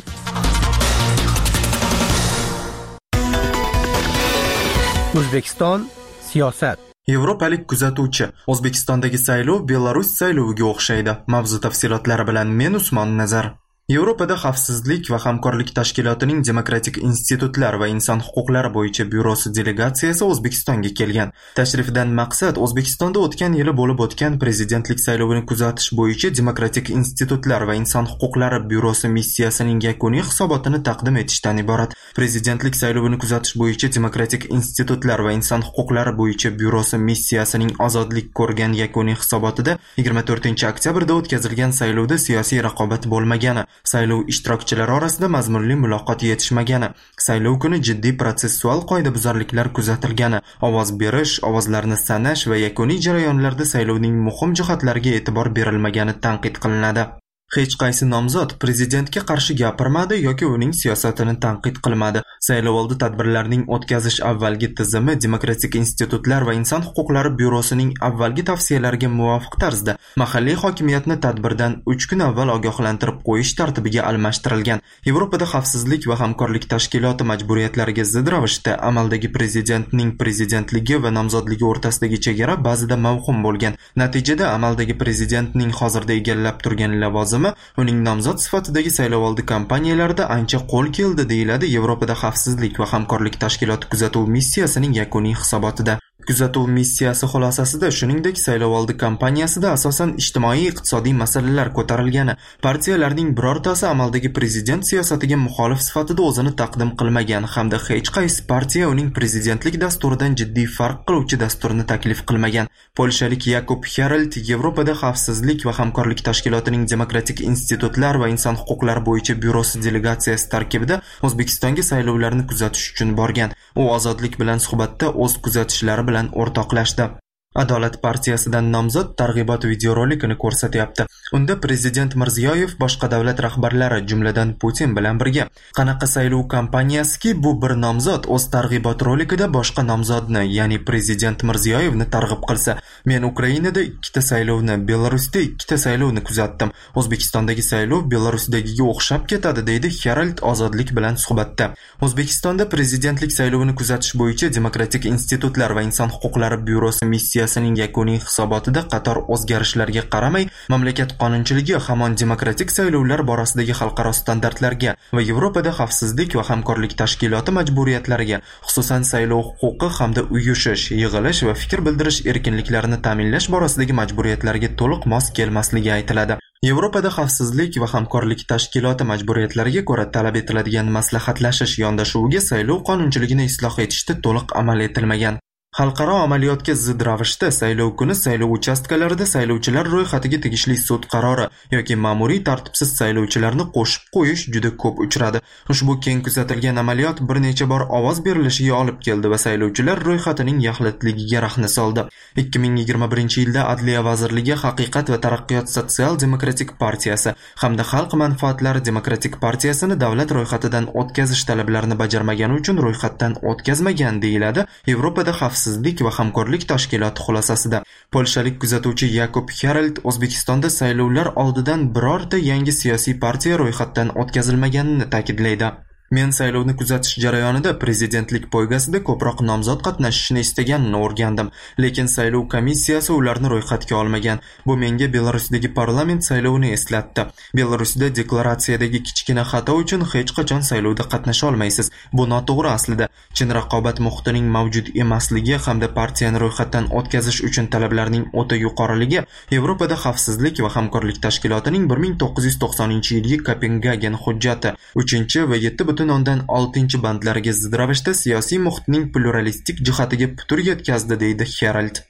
O'zbekiston siyosat. Yevropalik kuzatuvchi: O'zbekistondagi saylov Belarus sayloviga o'xshaydi. Mavzu tafsilotlari bilan men Usmon Nazar. Yevropada xavfsizlik va hamkorlik tashkilotining demokratik institutlar va inson huquqlari bo'yicha byurosi delegatsiyasi O'zbekistonga kelgan. Tashrifdan maqsad O'zbekistonda o'tgan yili bo'lib o'tgan prezidentlik saylovini kuzatish bo'yicha demokratik institutlar va inson huquqlari byurosi missiyasining yakuniy hisobotini taqdim etishdan iborat. Prezidentlik saylovini kuzatish bo'yicha demokratik institutlar va inson huquqlari bo'yicha byurosi missiyasining ozodlik ko'rgan yakuniy hisobotida yigirma to'rtinchi oktyabrda o'tkazilgan saylovda siyosiy raqobat bo'lmagani, saylov ishtirokchilari orasida mazmunli muloqot yetishmagani, saylov kuni jiddiy protsessual qoidabuzarliklar kuzatilgani, ovoz berish, ovozlarni sanash va yakuniy jarayonlarda saylovning muhim jihatlariga e'tibor berilmagani tanqid qilinadi. Hech qaysi nomzod prezidentga qarshi gapirmadi yoki uning siyosatini tanqid qilmadi. Saylovoldi tadbirlarning o'tkazish avvalgi tizimi demokratik institutlar va inson huquqlari byurosining avvalgi tavsiyalariga muvofiq tarzda mahalliy hokimiyatni tadbirdan uch kun avval ogohlantirib qo'yish tartibiga almashtirilgan. Yevropada xavfsizlik va hamkorlik tashkiloti majburiyatlariga zid ravishda amaldagi prezidentning prezidentligi va nomzodligi o'rtasidagi chegara ba'zida mavhum bo'lgan. Natijada amaldagi prezidentning hozirda egallab turgan lavozimi uning nomzod sifatidagi saylovoldi kampaniyalarida ancha qo'l keldi, deyiladi Yevropada xavfsizlik va hamkorlik tashkiloti kuzatuv missiyasining yakuniy hisobotida. Kuzatuv missiyasi xulosasida shuningdek saylovoldi kampaniyasida asosan ijtimoiy-iqtisodiy masalalar ko'tarilgani, partiyalarning birortasi amaldagi prezident siyosatiga muxolif sifatida o'zini taqdim qilmagan hamda hech qaysi partiya uning prezidentlik dasturidan jiddiy farq qiluvchi dasturni taklif qilmagan. Polshalik Yakub Herald Yevropada xavfsizlik va hamkorlik tashkilotining demokratik institutlar va inson huquqlari bo'yicha byurosi delegatsiyasi tarkibida O'zbekistonga saylovlarni kuzatish uchun borgan. U ozodlik bilan suhbatda o'z kuzatishlari bilan o'rtoqlashdi. Adolat partiyasidan nomzod targ'ibot videorolikini ko'rsatyapti. Unda prezident Mirziyoyev boshqa davlat rahbarlari, jumladan Putin bilan birga. Qanaqa saylov kampaniyasiki, bu bir nomzod o'z targ'ibot rolikida boshqa nomzodni, ya'ni prezident Mirziyoyevni targ'ib qilsa, men Ukrainada ikkita saylovni, Belarusda ikkita saylovni kuzatdim. O'zbekistondagi saylov Belarusdagiga o'xshab ketadi, deydi Herald ozodlik bilan suhbatda. O'zbekistonda prezidentlik saylovini kuzatish bo'yicha demokratik institutlar va inson huquqlari byurosi missiyasi Sining yakuniy hisobotida qator o'zgarishlarga qaramay, mamlakat qonunchiligi hamon demokratik saylovlar borasidagi xalqaro standartlarga va Yevropada xavfsizlik va hamkorlik tashkiloti majburiyatlariga, xususan saylov huquqi hamda uyushish, yig'ilish va fikr bildirish erkinliklarini ta'minlash borasidagi majburiyatlarga to'liq mos kelmasligi aytiladi. Yevropada xavfsizlik va hamkorlik tashkiloti majburiyatlariga ko'ra talab etiladigan maslahatlashish yondashuviga saylov qonunchiligini isloh etishda to'liq amal etilmagan. Xalqaro amaliyotga zid ravishda saylov kuni saylov uchastkalarida saylovchilar ro'yxatiga tegishli sud qarori yoki ma'muriy tartibsiz saylovchilarni qo'shib qo'yish juda ko'p uchradi. Ushbu keng kuzatilgan amaliyot bir necha bor ovoz berilishiga olib keldi va saylovchilar ro'yxatining yaxlitligiga rahna soldi. ikki ming yigirma birinchi yilda Adliya vazirligi Haqiqat va taraqqiyot sotsial-demokratik partiyasi hamda Xalq manfaatlari demokratik partiyasini davlat ro'yxatidan o'tkazish talablarini bajarmagani uchun ro'yxatdan o'tkazmagan, deyiladi Yevropada xavfsizlik va hamkorlik tashkiloti xulosasida. Polshalik kuzatuvchi Yakub Herald O'zbekistonda saylovlar oldidan birorta yangi siyosiy partiya ro'yxatdan o'tkazilmaganini ta'kidlaydi. Men saylovni kuzatish jarayonida prezidentlik poygasida ko'proq nomzod qatnashishini istaganini o'rgandim, lekin saylov komissiyasi ularni ro'yxatga olmagan. Bu menga Belarusdagi parlament saylovini eslatdi. Belarusda deklaratsiyadagi kichkina xato uchun hech qachon saylovda qatnasha olmaysiz. Bu noto'g'ri aslida. Chin raqobat muhitining mavjud emasligi hamda partiyani ro'yxatdan o'tkazish uchun talablarning o'ta yuqoriligi Yevropada xavfsizlik va hamkorlik tashkilotining bir ming to'qqiz yuz to'qsoninchi yilgi Kopengagen hujjati uchinchi va yetti butun o'ndan oltinchi bandlariga zid ravishda siyosiy muhitning pluralistik jihatiga putur yetkazdi, deydi Herald.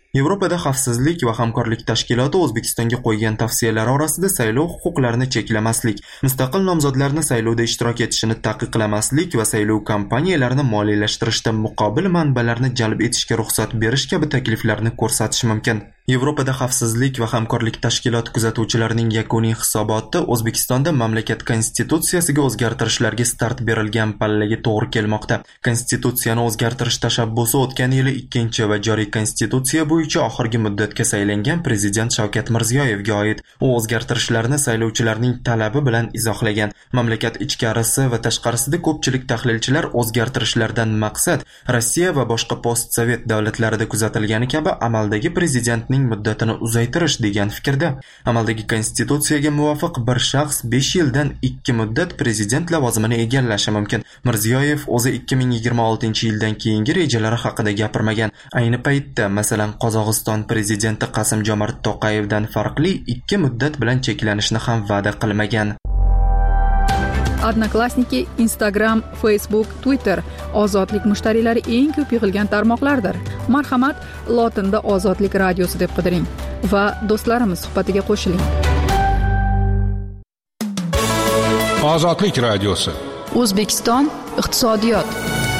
Yevropada xavfsizlik va hamkorlik tashkiloti O'zbekistonga qo'ygan tavsiyalar orasida saylov huquqlarini cheklamaslik, mustaqil nomzodlarni saylovda ishtirok etishini taqiqlamaslik va saylov kampaniyalarini moliyalashtirishda muqobil manbalarni jalb etishga ruxsat berish kabi takliflarni ko'rsatish mumkin. Yevropada xavfsizlik va hamkorlik tashkiloti kuzatuvchilarining yakuniy hisoboti O'zbekistonda mamlakat konstitutsiyasiga o'zgartirishlarga start berilgan pallaga to'g'ri kelmoqda. Konstitutsiyani o'zgartirish tashabbusi o'tgan yili ikkinchi va joriy konstitutsiya bo'yicha oxirgi muddatga saylangan prezident Shavkat Mirziyoyevga oid. U o'zgartirishlarni saylovchilarning talabi bilan izohlagan. Mamlakat ichkarisi va tashqarisida ko'pchilik tahlilchilar o'zgartirishlardan maqsad Rossiya va boshqa postsovet davlatlarida kuzatilgani kabi amaldagi prezidentning muddatini uzaytirish degan fikrda. Amaldagi konstitutsiyaga muvofiq bir shaxs besh yildan ikki muddat prezident lavozimini egallashi mumkin. Mirziyoyev o'zi ikki ming yigirma oltinchi yildan keyingi rejalari haqida gapirmagan. Ayni paytda, masalan, Qozog'iston prezidenti Qasim-Jomart To'qayevdan farqli ikki muddat bilan cheklanishni ham va'da qilmagan. Odnoklassniki, Instagram, Facebook, Twitter ozodlik mushtariylari eng ko'p yig'ilgan tarmoqlardir. Marhamat, lotinda Ozodlik radiosi deb qidiring va do'stlarimiz suhbatiga qo'shiling. Ozodlik radiosi. O'zbekiston iqtisodiyot.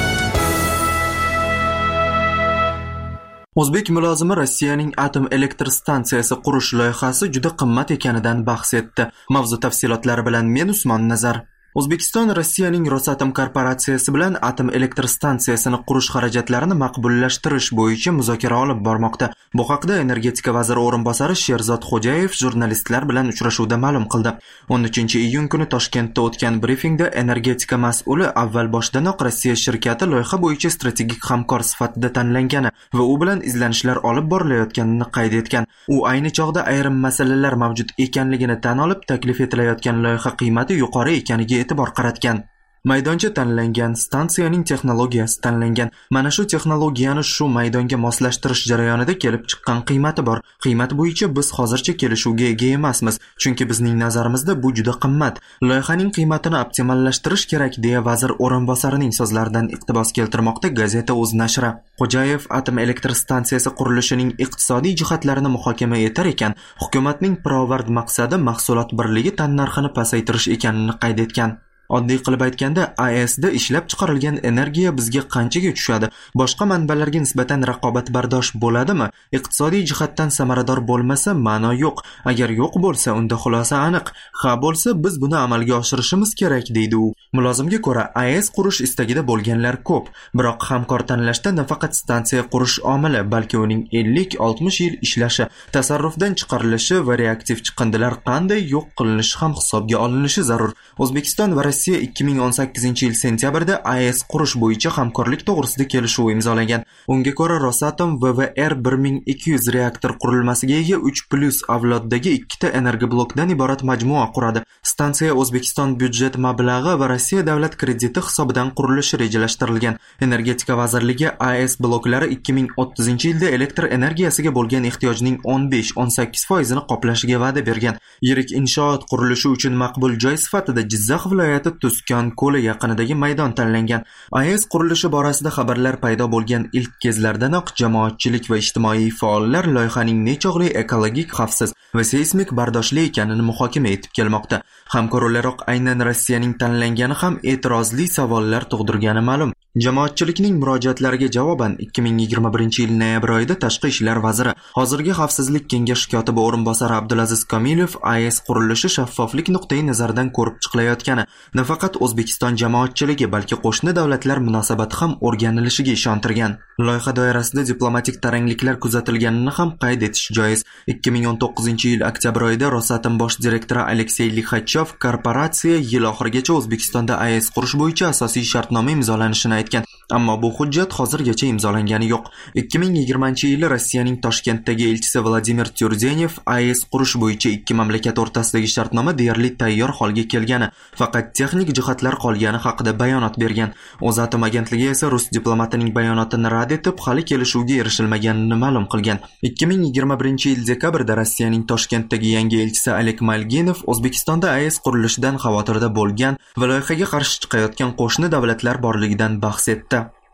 O'zbek mulozimi Rossiyaning atom elektr stansiyasi qurish loyihasi juda qimmat ekanidan bahs etdi. Mavzu tafsilotlari bilan men Usmon Nazar. O'zbekiston Rossiyaning Rosatom korporatsiyasi bilan atom elektr stansiyasini qurish xarajatlarini maqbullashtirish bo'yicha muzokara olib bormoqda. Bu haqda energetika vaziri o'rinbosari Sherzod Xo'jayev jurnalistlar bilan uchrashuvda ma'lum qildi. o'n uchinchi iyun kuni Toshkentda o'tgan brifingda energetika mas'uli avval boshdanoq Rossiya shirkati loyiha bo'yicha strategik hamkor sifatida tanlangani va u bilan izlanishlar olib borilayotganini qayd etgan. U ayni chog'da ayrim masalalar mavjud ekanligini tan olib, taklif etilayotgan loyiha qiymati yuqori ekaniga e'tibor qaratgan. Maydoncha tanlangan, stansiyaning texnologiyasi tanlangan. Mana shu texnologiyani shu maydonga moslashtirish jarayonida kelib chiqqan qiymati bor. Qiymat bo'yicha biz hozircha kelishuvga ega emasmiz, chunki bizning nazarimizda bu juda qimmat. Loyihaning qiymatini optimallashtirish kerak, deya vazir o'rinbosarining so'zlaridan iqtibos keltirmoqda gazeta O'z nashri. Xo'jayev atom elektr stansiyasi qurilishining iqtisodiy jihatlarini muhokama etar ekan, hukumatning pirovard maqsadi mahsulot birligi tannarxini pasaytirish ekanini qayd etgan. Oddiy qilib aytganda, A E S'da ishlab chiqarilgan energiya bizga qanchaga tushadi? Boshqa manbalarga nisbatan raqobatbardosh bo'ladimi? Iqtisodiy jihatdan samarador bo'lmasa, ma'no yo'q. Agar yo'q bo'lsa, unda xulosa aniq. Ha bo'lsa, biz buni amalga oshirishimiz kerak, deydi u. Mulozimga ko'ra, A E S qurish istagida bo'lganlar ko'p, biroq hamkor tanlashda nafaqat stansiya qurish omili, balki uning ellik oltmish yil ishlashi, tasarrufdan chiqarilishi va reaktiv chiqindilar qanday yo'q qilinishi ham hisobga olinishi zarur. O'zbekiston va Rossiya ikki ming o'n sakkizinchi yil sentyabrda A E S qurish bo'yicha hamkorlik to'g'risida kelishuv imzolagan. Unga ko'ra Rosatom V V R bir ming ikki yuz reaktor qurilmasiga ega uch plus avloddagi ikkita energoblokdan iborat majmua quradi. Stansiya O'zbekiston byudjet mablag'i va Rossiya davlat krediti hisobidan qurilishi rejalashtirilgan. Energetika vazirligi A E S bloklari ikki ming o'ttizinchi yilda elektr energiyasiga bo'lgan ehtiyojning o'n besh o'n sakkiz foizini qoplashiga va'da bergan. Yirik inshoot qurilishi uchun maqbul joy sifatida Jizzax viloyati Tuskon ko'li yaqinidagi maydon tanlangan. A E S qurilishi borasida xabarlar paydo bo'lgan ilk kezlardanoq jamoatchilik va ijtimoiy faollar loyihaning nechog'li ekologik, xavfsiz va seysmik bardoshli ekanini muhokama etib kelmoqda. Hamkor o'laroq aynan Rossiyaning tanlangani ham e'tirozli savollar tug'dirgani ma'lum. Jamoatchilikning murojaatlariga javoban ikki ming yigirma birinchi yil noyabr oyida Tashqi ishlar vaziri, hozirgi Xavfsizlik kengashi kotibi o'rinbosari Abdulaziz Komilov A E S qurilishi shaffoflik nuqtai nazaridan ko'rib chiqilayotgani, nafaqat O'zbekiston jamoatchiligi, balki qo'shni davlatlar munosabati ham o'rganilishiga ishontirgan. Loyiha doirasida diplomatik tarangliklar kuzatilganini ham qayd etish joiz. ikki ming o'n to'qqizinchi yil oktyabr oyida Rosatom bosh direktori Aleksey Lixachov korporatsiya yil oxirigacha O'zbekistonda A E S qurish bo'yicha asosiy shartnoma imzolanishini aytgan. Ammo bu hujjat hozirgacha imzolangani yo'q. ikki ming yigirmanchi yili Rossiyaning Toshkentdagi elchisi Vladimir Tyurdenev A E S qurish bo'yicha ikki mamlakat o'rtasidagi shartnoma deyarli tayyor holga kelgani, faqat texnik jihatlar qolgani haqida bayonot bergan. O'zatom agentligi esa rus diplomatining bayonotini rad etib, hali kelishuvga erishilmaganini ma'lum qilgan. ikki ming yigirma birinchi yil dekabrda Rossiyaning Toshkentdagi yangi elchisi Alek Malginov O'zbekistonda A E S qurilishidan xavotirda bo'lgan va loyihaga qarshi chiqayotgan qo'shni davlatlar borligidan bahs etdi.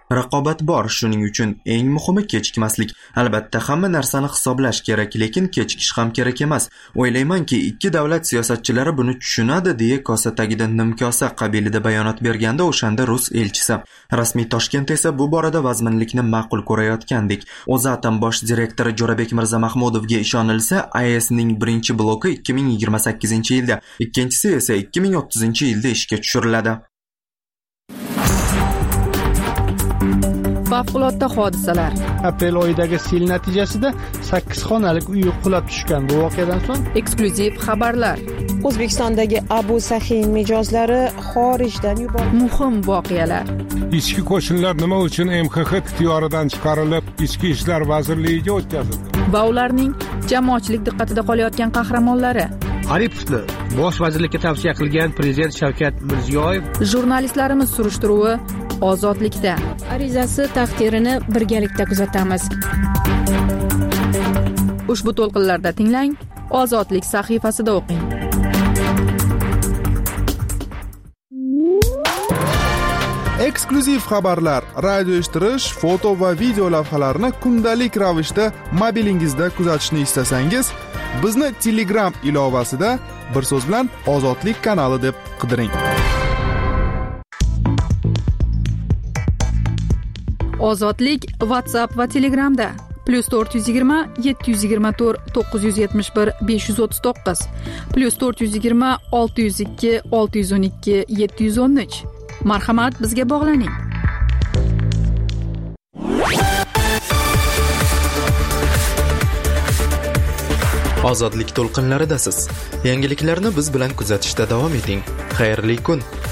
Raqobat bor, shuning uchun eng muhimi kechikmaslik. Albatta hamma narsani hisoblash kerak, lekin kechikish ham kerak emas. O'ylaymanki, ikki davlat siyosatchilari buni tushunadi, deya kosa tagida nimkosa qabilida bayonot berganda o'shanda rus elchisi. Rasmiy Toshkent esa bu borada vazminlikni ma'qul ko'rayotgandek. O'zatom bosh direktori Jo'rabek Mirzamahmudovga ishonilsa, A E S'ning birinchi bloki ikki ming yigirma sakkizinchi yilda, ikkinchisi esa ikki ming o'ttizinchi yilda ishga tushiriladi. Favqulodda hodisalar. Aprel oyidagi sel natijasida sakkiz xonalik uy qulab tushgan. Bu voqeadan so'ng eksklyuziv xabarlar. O'zbekistondagi Abu Sahiy mijozlari xorijdan yuborildi. Muhim voqealar. Ichki qo'shinlar nima uchun M X X ixtiyoridan chiqarilib, Ichki ishlar vazirligiga o'tkazildi? Va ularning jamoatchilik diqqatida qolayotgan qahramonlari. Aripovni bosh vazirlikka tavsiya qilgan prezident Shavkat Mirziyoyev. Jurnalistlarimiz surishtiruvi Ozodlikda. Arizasi taqdirini birgalikda kuzatamiz. Ushbu to'lqinlarda tinglang, Ozodlik sahifasida o'qing. Eksklyuziv xabarlar, radio eshittirish, foto va video lavhalarni kundalik ravishda mobilingizda kuzatishni istasangiz, bizni Telegram ilovasida bir so'z bilan Ozodlik kanali deb qidiring. Ozodlik WhatsApp va Telegramda plus to'rt yuz yigirma yetti yuz yigirma to'rt to'qqiz yuz yetmish bir besh yuz o'ttiz to'qqiz plus to'rt yuz yigirma olti yuz ikki olti yuz o'n ikki yetti yuz o'n uch. Marhamat, bizga bog'laning. Ozodlik to'lqinlaridasiz. Yangiliklarni biz bilan kuzatishda davom eting. Xayrli kun.